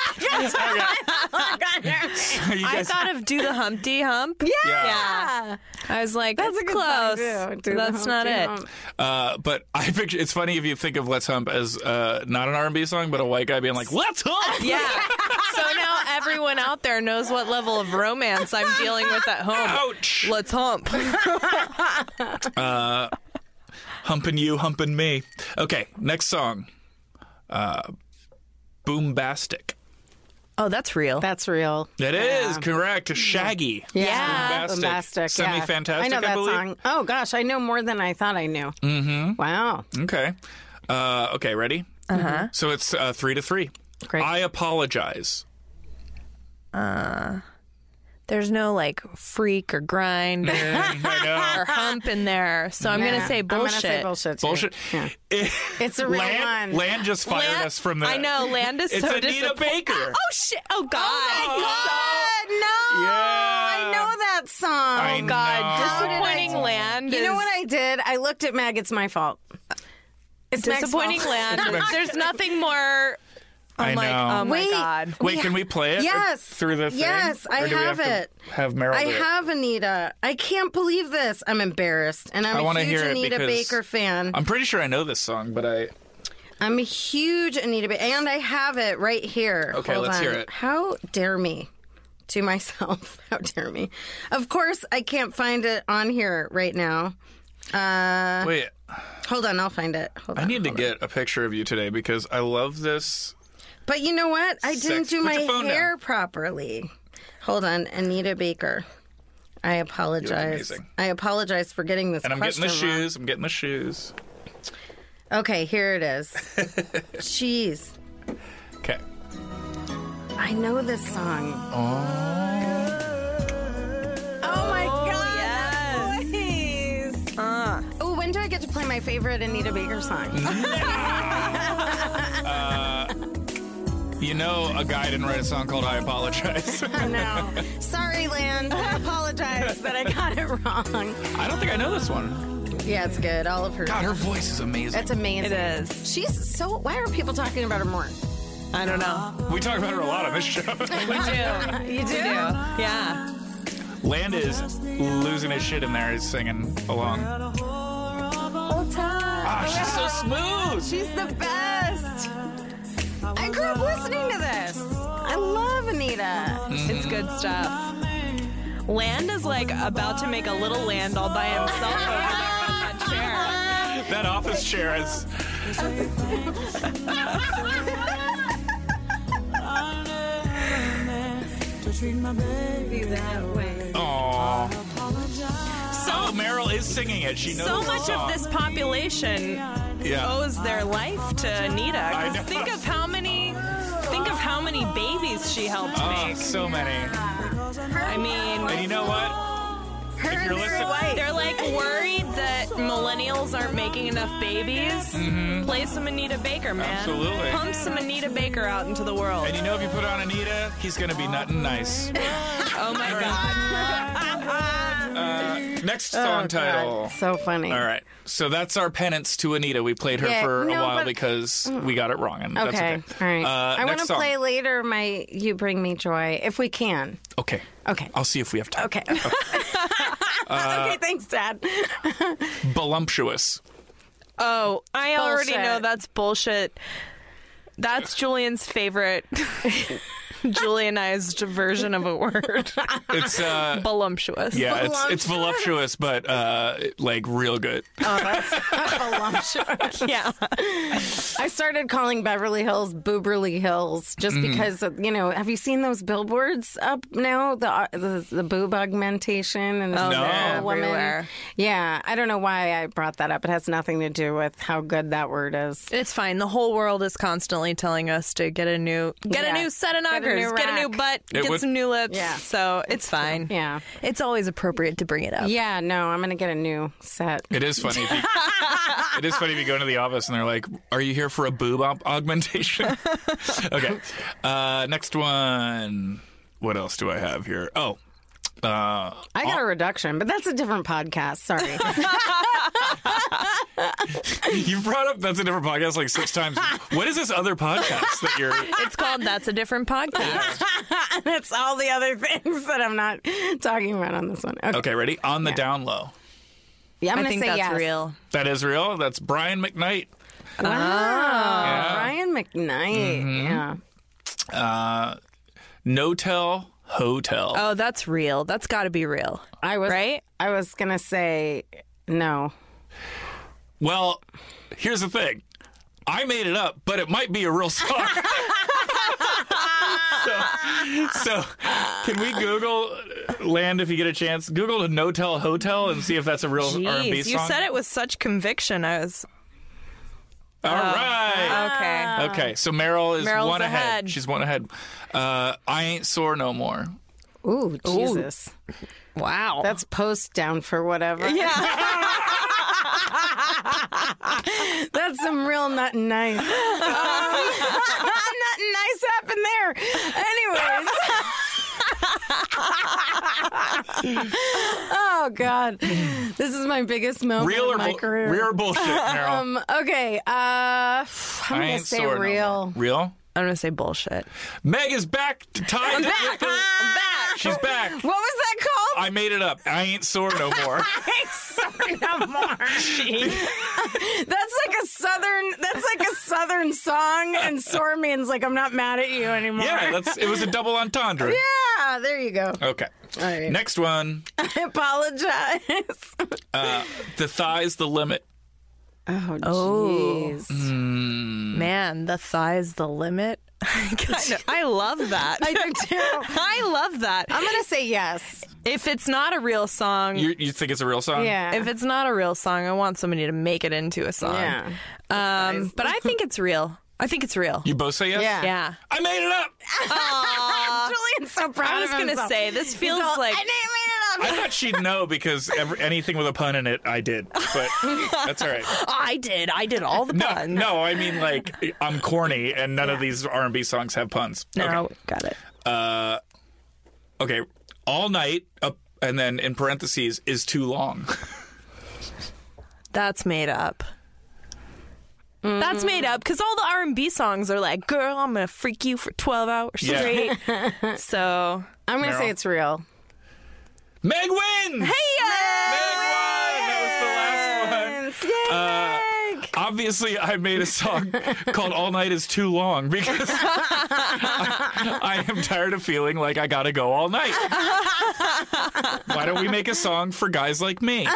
I thought of Do the Humpty Hump. Yeah. I was like, That's that's a good close. song, too. Do the That's not Humpty it. Hump. But I picture it's funny if you think of Let's Hump as not an R&B song, but a white guy being like, "Let's hump." Yeah. So now everyone out there knows what level of romance I'm dealing with at home. Ouch. Let's hump. Humping you, humping me. Okay, next song. Boombastic. Oh, that's real. That's real. It is correct. Shaggy. Yeah. Boombastic. Bombastic. Semi-fantastic, I know that believe. song. Oh, gosh. I know more than I thought I knew. Mm-hmm. Wow. Okay. Okay, ready? Uh-huh. So it's 3-3. Great. I apologize. There's no freak or grind or hump in there. So I'm going to say bullshit. I'm going to say bullshit. Too. Bullshit. Yeah. It's a real one. Land just fired us from the... I know. Land is It's so Anita disappointed. Baker. Oh, shit. Oh, God. God, no! Yeah. I know that song. I know. God, How did I disappointing do? Land. You know is what I did? I looked at Meg. It's my fault. It's Meg's disappointing fault. Land. There's nothing more. I I'm like, know. oh my Wait. God. Wait, can we play it? Yes. Through the thing? Yes, I Or do we have to it. Have Meryl I do it? have Anita. I can't believe this. I'm embarrassed, and I I'm wanna a huge hear it Anita because Baker fan. I'm pretty sure I know this song, but I'm a huge Anita Baker, and I have it right here. Okay, Hold let's on. hear it. How dare me? To myself, how dare me? Of course, I can't find it on here right now. wait. Hold on, I'll find it. Hold on, I need to hold on. get a picture of you today because I love this. But you know what? I didn't Sex. do Put my your phone hair down. properly. Hold on, Anita Baker. I apologize. amazing. I apologize for getting this And I'm getting the question wrong. shoes. I'm getting the shoes. Okay, here it is. Jeez. Okay. I I know this song. Oh my God. Yes. That voice. Oh, when do I get to play my favorite Anita Baker song? You know, a guy didn't write a song called I Apologize. No. Sorry, Land. I apologize that I got it wrong. I don't think I know this one. Yeah, it's good. All of her. God, her voice is amazing. It's amazing. It is. She's so. Why are people talking about her more? I don't know. We talk about her a lot on this show. We do. You do? Yeah. Land is losing his shit in there. He's singing along. Ah, she's so smooth. She's the best. I grew up listening to this. I love Anita. It's good stuff. Land is like about to make a little land all by himself over there on that chair. That office chair is. Aww. So Meryl is singing it. She knows So the much song. of this population Yeah. owes their life to Anita. I 'Cause know. think of how many babies she helped Oh, make. so many. I mean, And you know what? If you're listening, they're like worried that millennials aren't making enough babies. Play some Anita Baker, man. Absolutely. Pump some Anita Baker out into the world. and you know if you put on Anita, he's gonna be nuttin' nice. Oh my God. Next song title. So funny. All right. So that's our penance to Anita. We played her Yeah, for a no, while but- because we got it wrong. And that's Okay. okay. All right. I want next to song. play later my You Bring Me Joy, if we can. Okay. Okay. I'll see if we have time. Okay. Okay, thanks, Dad. Voluptuous. Oh, I already Bullshit. know that's bullshit. That's Julian's favorite Julianized version of a word. It's Voluptuous. yeah, it's voluptuous, but like real good. Oh, that's voluptuous. Yeah. I started calling Beverly Hills Booberly Hills just because, have you seen those billboards up now? The boob augmentation and No. the woman. Everywhere. Yeah, I don't know why I brought that up. It has nothing to do with how good that word is. It's fine. The whole world is constantly telling us to get a new set of knockers, new get a new rack. butt, It get would- some new lips. Yeah. So it's fine. Yeah. It's always appropriate to bring it up. Yeah, no, I'm going to get a new set. It is funny. It is funny if you go into the office and they're like, "Are you here for a boob augmentation?" Okay. Next one. What else do I have here? Oh. I got a reduction, but that's a different podcast. Sorry. You brought up that's a different podcast like 6 times. What is this other podcast that you're? It's called That's a Different Podcast. That's all the other things that I'm not talking about on this one. Okay. Okay, ready? On the down low. Yeah, I'm I going to think say that's yes. real. That is real. That's Brian McKnight. Wow. Yeah. Brian McKnight. Yeah. No-Tell Hotel. Oh, that's real. That's got to be real. I was Right? I was going to say no. Well, here's the thing. I made it up, but it might be a real song. so, can we Google Land if you get a chance? Google a No-Tell Hotel and see if that's a real R&B Jeez, song. you said it with such conviction. I was All right. okay. Okay, so Meryl is Meryl's one ahead. ahead. She's one ahead. I Ain't Sore No More. Ooh, Jesus. Wow. That's post down for whatever. yeah. That's some real nut and nice. Nut and nice happened there. Anyways. Oh, God. This is my biggest moment Real or, in my career. real or bullshit, Meryl? Okay. I'm I going to Ain't say Sore No real. More. Real? I'm going to say bullshit. Meg is back to tie it with the... I'm back. She's back. What was that called? I made it up. I ain't sore no more. Sorry, no more. That's like a southern song, and sore means like I'm not mad at you anymore. Yeah, it was a double entendre. Yeah, there you go. Okay. All right. Next one. I apologize. The thigh's the limit. Oh, jeez. Man, the thigh's the limit. I love that. I do too. I love that. I'm gonna say yes. If it's not a real song, You think it's a real song? Yeah. if it's not a real song, I want somebody to make it into a song. Yeah. But I think it's real. I think it's real. You both say yes? Yeah. Yeah. I made it up! Julian's so proud I was of going to himself. say, this feels like... I made it I up. thought she'd know because anything with a pun in it, I did. But that's all right. I did all the puns. No, I mean, like, I'm corny, and none of these R&B songs have puns. No, Okay. got it. Okay, all night, and then in parentheses, is too long. That's made up. That's made up because all the R&B songs are like, girl, I'm going to freak you for 12 hours Yeah. straight. So, I'm going to Meryl? say it's real. Meg wins! hey, Meg won! That was the last one. Obviously, I made a song called All Night Is Too Long because I am tired of feeling like I gotta go all night. Why don't we make a song for guys like me?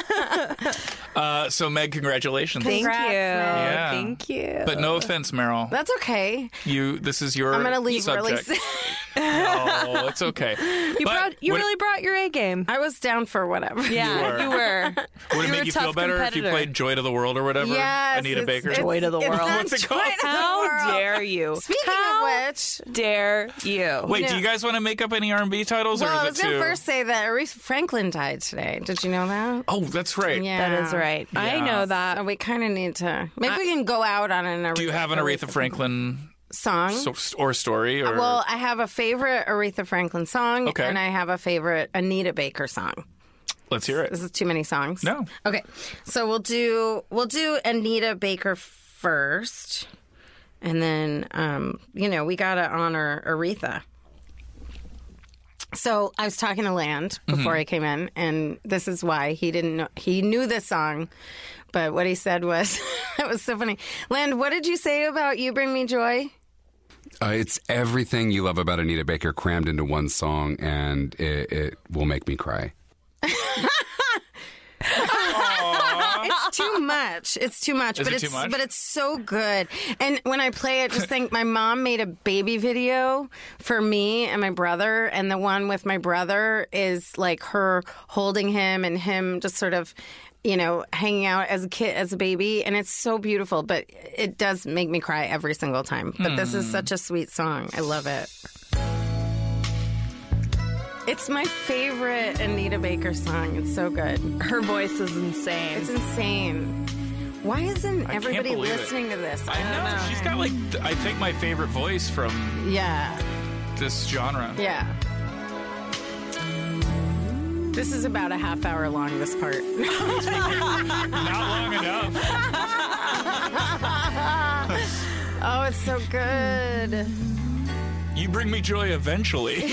So, Meg, congratulations. Thank Congrats, you. Meg. Yeah. Thank you. But no offense, Meryl. That's okay. This is your I'm going to leave subject. really soon. No, it's okay. You really brought your A game. I was down for whatever. Yeah, you were. Would it You were make a you feel tough better if you competitor. played Joy to the World or whatever? Yes, Anita it's- Baker? it's- Joy to the it's world. not What's it Joy called? to the How World. dare you? Speaking How of which, dare you? Wait, No. do you guys want to make up any R&B titles, well, I or was is it going too? to first say that Aretha Franklin died today. Did you know that? Oh, that's right. Yeah. That is right. I Yeah. know that. So we kind of need to. Maybe we can go out on an Aretha. Do you have an Aretha Franklin song? or story? Or Well, I have a favorite Aretha Franklin song, Okay. and I have a favorite Anita Baker song. let's hear it. This is too many songs. No. Okay, so we'll do Anita Baker first, and then we gotta honor Aretha. So I was talking to Land before I came in, and this is why he didn't know. He knew this song, but what he said was, it was so funny. Land, what did you say about You Bring Me Joy? It's everything you love about Anita Baker crammed into one song, and it will make me cry. It's too much. It's too much. Is but it it's too much? But it's so good. And when I play it, just think my mom made a baby video for me and my brother, and the one with my brother is like her holding him and him just sort of, hanging out as a kid, as a baby, and it's so beautiful. But it does make me cry every single time. But this is such a sweet song. I love it. It's my favorite Anita Baker song. It's so good. Her voice is insane. It's insane. Why isn't everybody believe it. listening to this? I know. She's got I think my favorite voice from Yeah. this genre. Yeah. This is about a half hour long, this part. Not long enough. Oh, it's so good. You bring me joy eventually.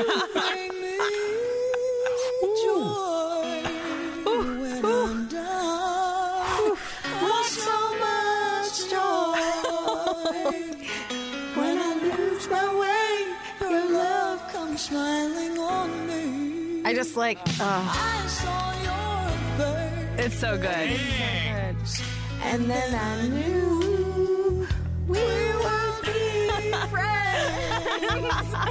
When I lose my way, your love comes smiling on me. I just like, I saw your face, It's so good. Dang. and then I knew we would be friends.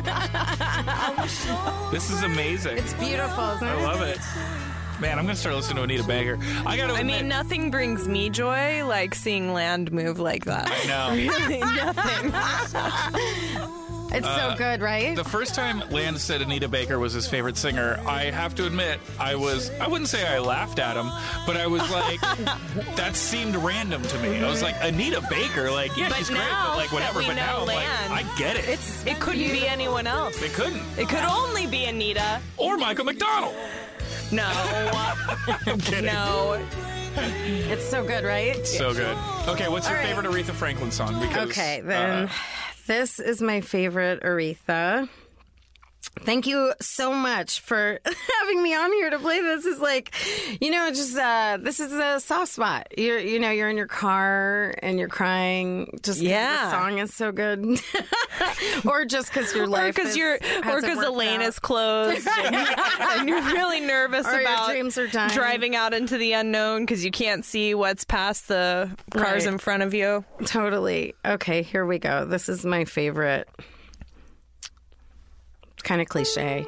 This is amazing. It's beautiful, isn't I it? love it. Man, I'm going to start listening to Anita Baker. I got to I admit. mean, nothing brings me joy like seeing Land move like that. No. Really, nothing. It's so good, right? The first time Land said Anita Baker was his favorite singer, I have to admit, I wouldn't say I laughed at him, but I was like, that seemed random to me. I was like, Anita Baker, like, yeah, But she's great, now but like, that whatever. we But now, know like, Land, I get it. It couldn't be anyone else. They couldn't. It could only be Anita. Or Michael McDonald. No. I'm kidding. No. It's so good, right? So good. Okay, what's your All right. favorite Aretha Franklin song? Because, Okay, then this is my favorite Aretha. Thank you so much for having me on here to play this. Is like, this is a soft spot. You're in your car and you're crying just 'cause Yeah. the song is so good, or just because your Or life because hasn't worked Elena's out. closed and you're really nervous Or your about dreams are dying. driving out into the unknown because you can't see what's past the cars Right. in front of you. Totally. Okay, here we go. This is my favorite. Kind of cliche.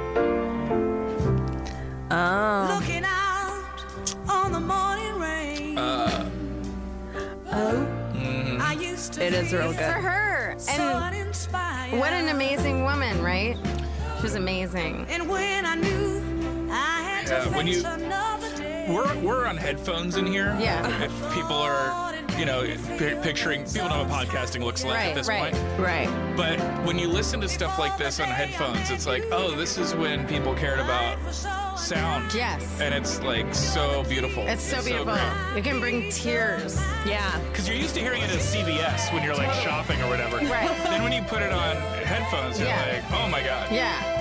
looking out on the morning rain. I used to It is real For good. her. And what an amazing woman, right? She was amazing. And when I knew I had to when face you- another day. We're on headphones in here. Yeah. If people are, picturing, people know what podcasting looks like at this Right. point. Right. But when you listen to stuff like this on headphones, it's like, oh, this is when people cared about sound. Yes. And it's like so beautiful. It's so beautiful. It can bring tears. Yeah. Because you're used to hearing it at CVS when you're like shopping or whatever. Right. Then when you put it on headphones, you're Yeah. like, oh my God. Yeah.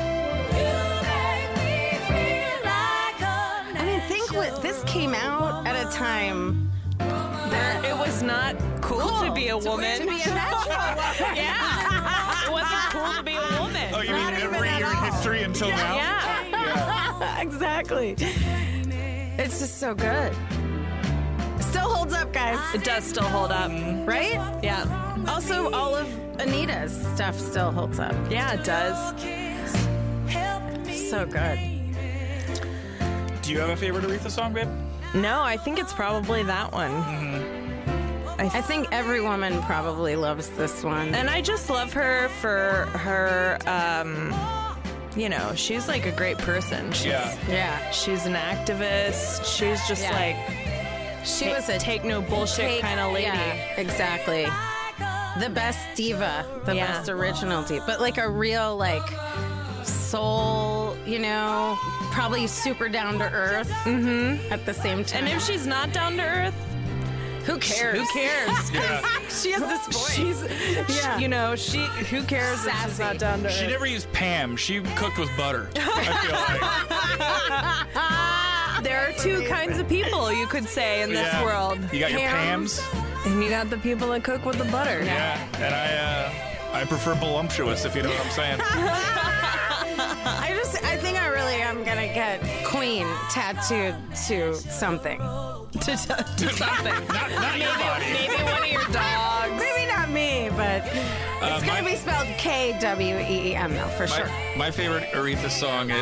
I mean, think what this came out at a time. It was not cool to be a woman. To be a natural woman. Yeah. It wasn't cool to be a woman. Oh, you Not mean even every at year in all. history until now? Yeah. Exactly. It's just so good. Still holds up, guys. It does still hold up. Right? Yeah. Also, all of Anita's stuff still holds up. Yeah, it does. So good. Do you have a favorite Aretha song, babe? No, I think it's probably that one. I think every woman probably loves this one. And I just love her for her, she's like a great person. She's, Yeah. She's an activist. She's just Yeah. like, She was a take no bullshit kind of lady. Yeah, exactly. The best diva, the Yeah. best original diva, but like a real like soul, probably super down to earth at the same time. And if she's not down to earth, who cares? who cares? Yeah. She has this voice. She's, Yeah. who cares if she's Sassy. not down to earth? She never used Pam. She cooked with butter. I feel like. There are two kinds of people you could say in this Yeah. world. You got your Pams, Pams. and you got the people that cook with the butter. Yeah. And I prefer voluptuous, if you know what I'm saying. I think I really am gonna get Queen tattooed to something. To something. Not your body. Maybe one of your dogs. Maybe not me, but it's gonna be spelled KWEEM though, for sure. My favorite Aretha song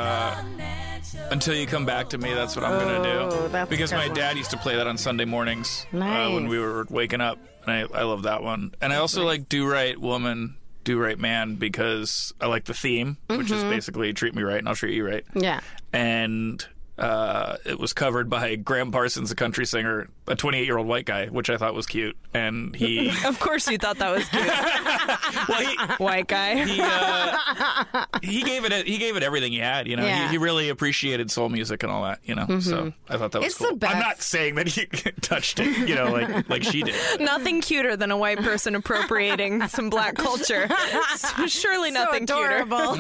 is Until You Come Back to Me. That's what I'm going to Oh, do. that's a Because good my one. dad used to play that on Sunday mornings Nice. when we were waking up. And I love that one. And I also like Do Right Woman, Do Right Man because I like the theme, which is basically treat me right and I'll treat you right. Yeah. And it was covered by Graham Parsons, a country singer, a 28-year-old white guy, which I thought was cute. And he... Of course you thought that was cute. well, White guy. he gave it everything he had, Yeah. He really appreciated soul music and all that, So I thought that was It's cool. the best. I'm not saying that he touched it, like she did. Nothing cuter than a white person appropriating some black culture. Surely nothing so cuter. adorable.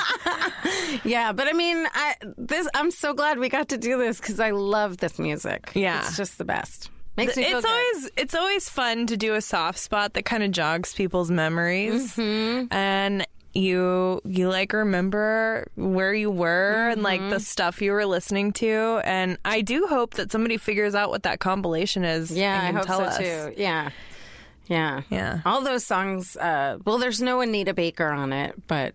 Yeah, but I mean, I'm so glad we got to do this because I love this music. Yeah. It's just the best. Makes me feel good. It's always fun to do a soft spot that kind of jogs people's memories, and you like remember where you were and like the stuff you were listening to. And I do hope that somebody figures out what that compilation is. Yeah, and I can hope tell so us. too. Yeah. Yeah. Yeah. All those songs, well, there's no Anita Baker on it, but,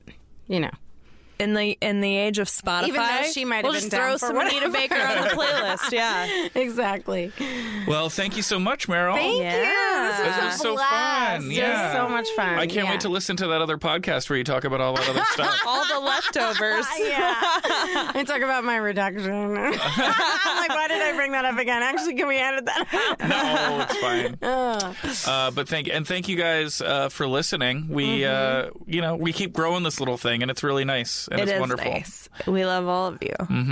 In the age of Spotify, Even though she might have we'll been just down throw for some whatever. Anita Baker on the playlist. Yeah. Exactly. Well, thank you so much, Meryl. Thank Yeah. you. This was This a was so blast. fun. It Yeah. was so much fun. I can't wait to listen to that other podcast where you talk about all that other stuff. All the leftovers. Yeah. I talk about my reduction. I'm like, why did I bring that up again? Actually, can we edit that out? No, it's fine. But thank you guys for listening. We we keep growing this little thing, and it's really nice and It it's is wonderful. nice. We love all of you.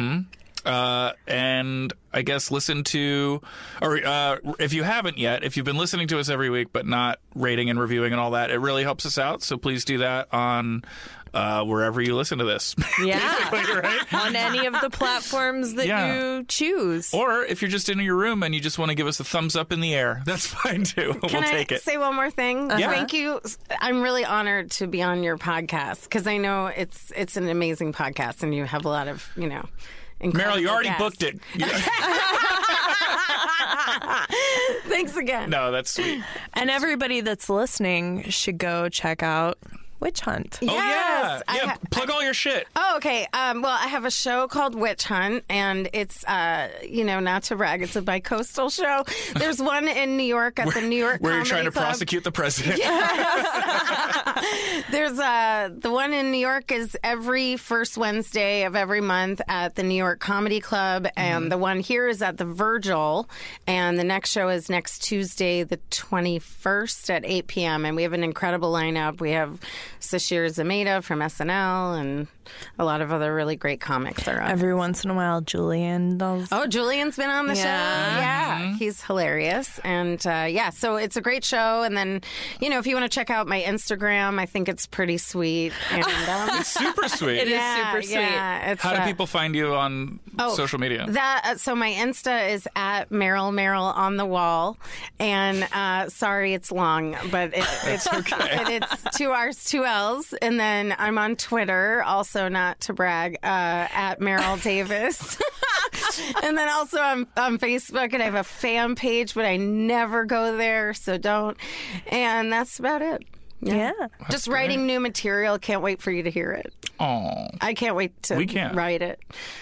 And I guess listen to, or if you haven't yet, if you've been listening to us every week but not rating and reviewing and all that, it really helps us out. So please do that on wherever you listen to this. Yeah. Basically, right? On any of the platforms that Yeah. you choose. Or if you're just in your room and you just want to give us a thumbs up in the air, that's fine too. Can We'll take I it. say one more thing? Yeah. Thank you. I'm really honored to be on your podcast because I know it's an amazing podcast and you have a lot of, Meryl, you already guests. booked it. Thanks again. No, that's sweet. And everybody that's listening should go check out Witch Hunt. Oh, yeah. Yes, yeah. Plug all your shit. Oh, okay. Well, I have a show called Witch Hunt, and it's, not to brag, it's a bi-coastal show. There's one in New York at the New York Where you're Comedy trying to Club. prosecute the president. There's the one in New York is every first Wednesday of every month at the New York Comedy Club, and the one here is at the Virgil, and the next show is next Tuesday, the 21st at 8 p.m., and we have an incredible lineup. We have Sashir Zameda from SNL, and a lot of other really great comics are on. Every once in a while, Julian does. Oh, Julian's been on the show. Yeah, he's hilarious. And so it's a great show. And then, if you want to check out my Instagram, I think it's pretty sweet. And, It's super sweet. It is super sweet. Yeah, it's, How do people find you on social media? So my Insta is at Meryl on the wall. And sorry, it's long, but it's okay. It's 2 R's, 2 L's. And then I'm on Twitter, also not to brag, at Meryl Davis. And then also I'm on Facebook, and I have a fan page, but I never go there, so don't. And that's about it. Yeah. Just writing new material. Can't wait for you to hear it. Oh, I can't wait to write it.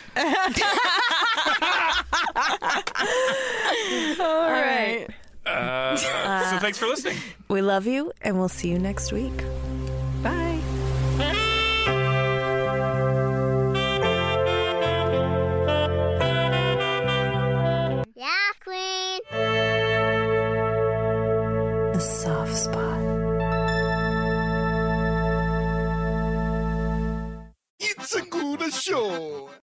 All right. So thanks for listening. We love you, and we'll see you next week. Bye. Yeah, Queen. A soft spot. It's a good show.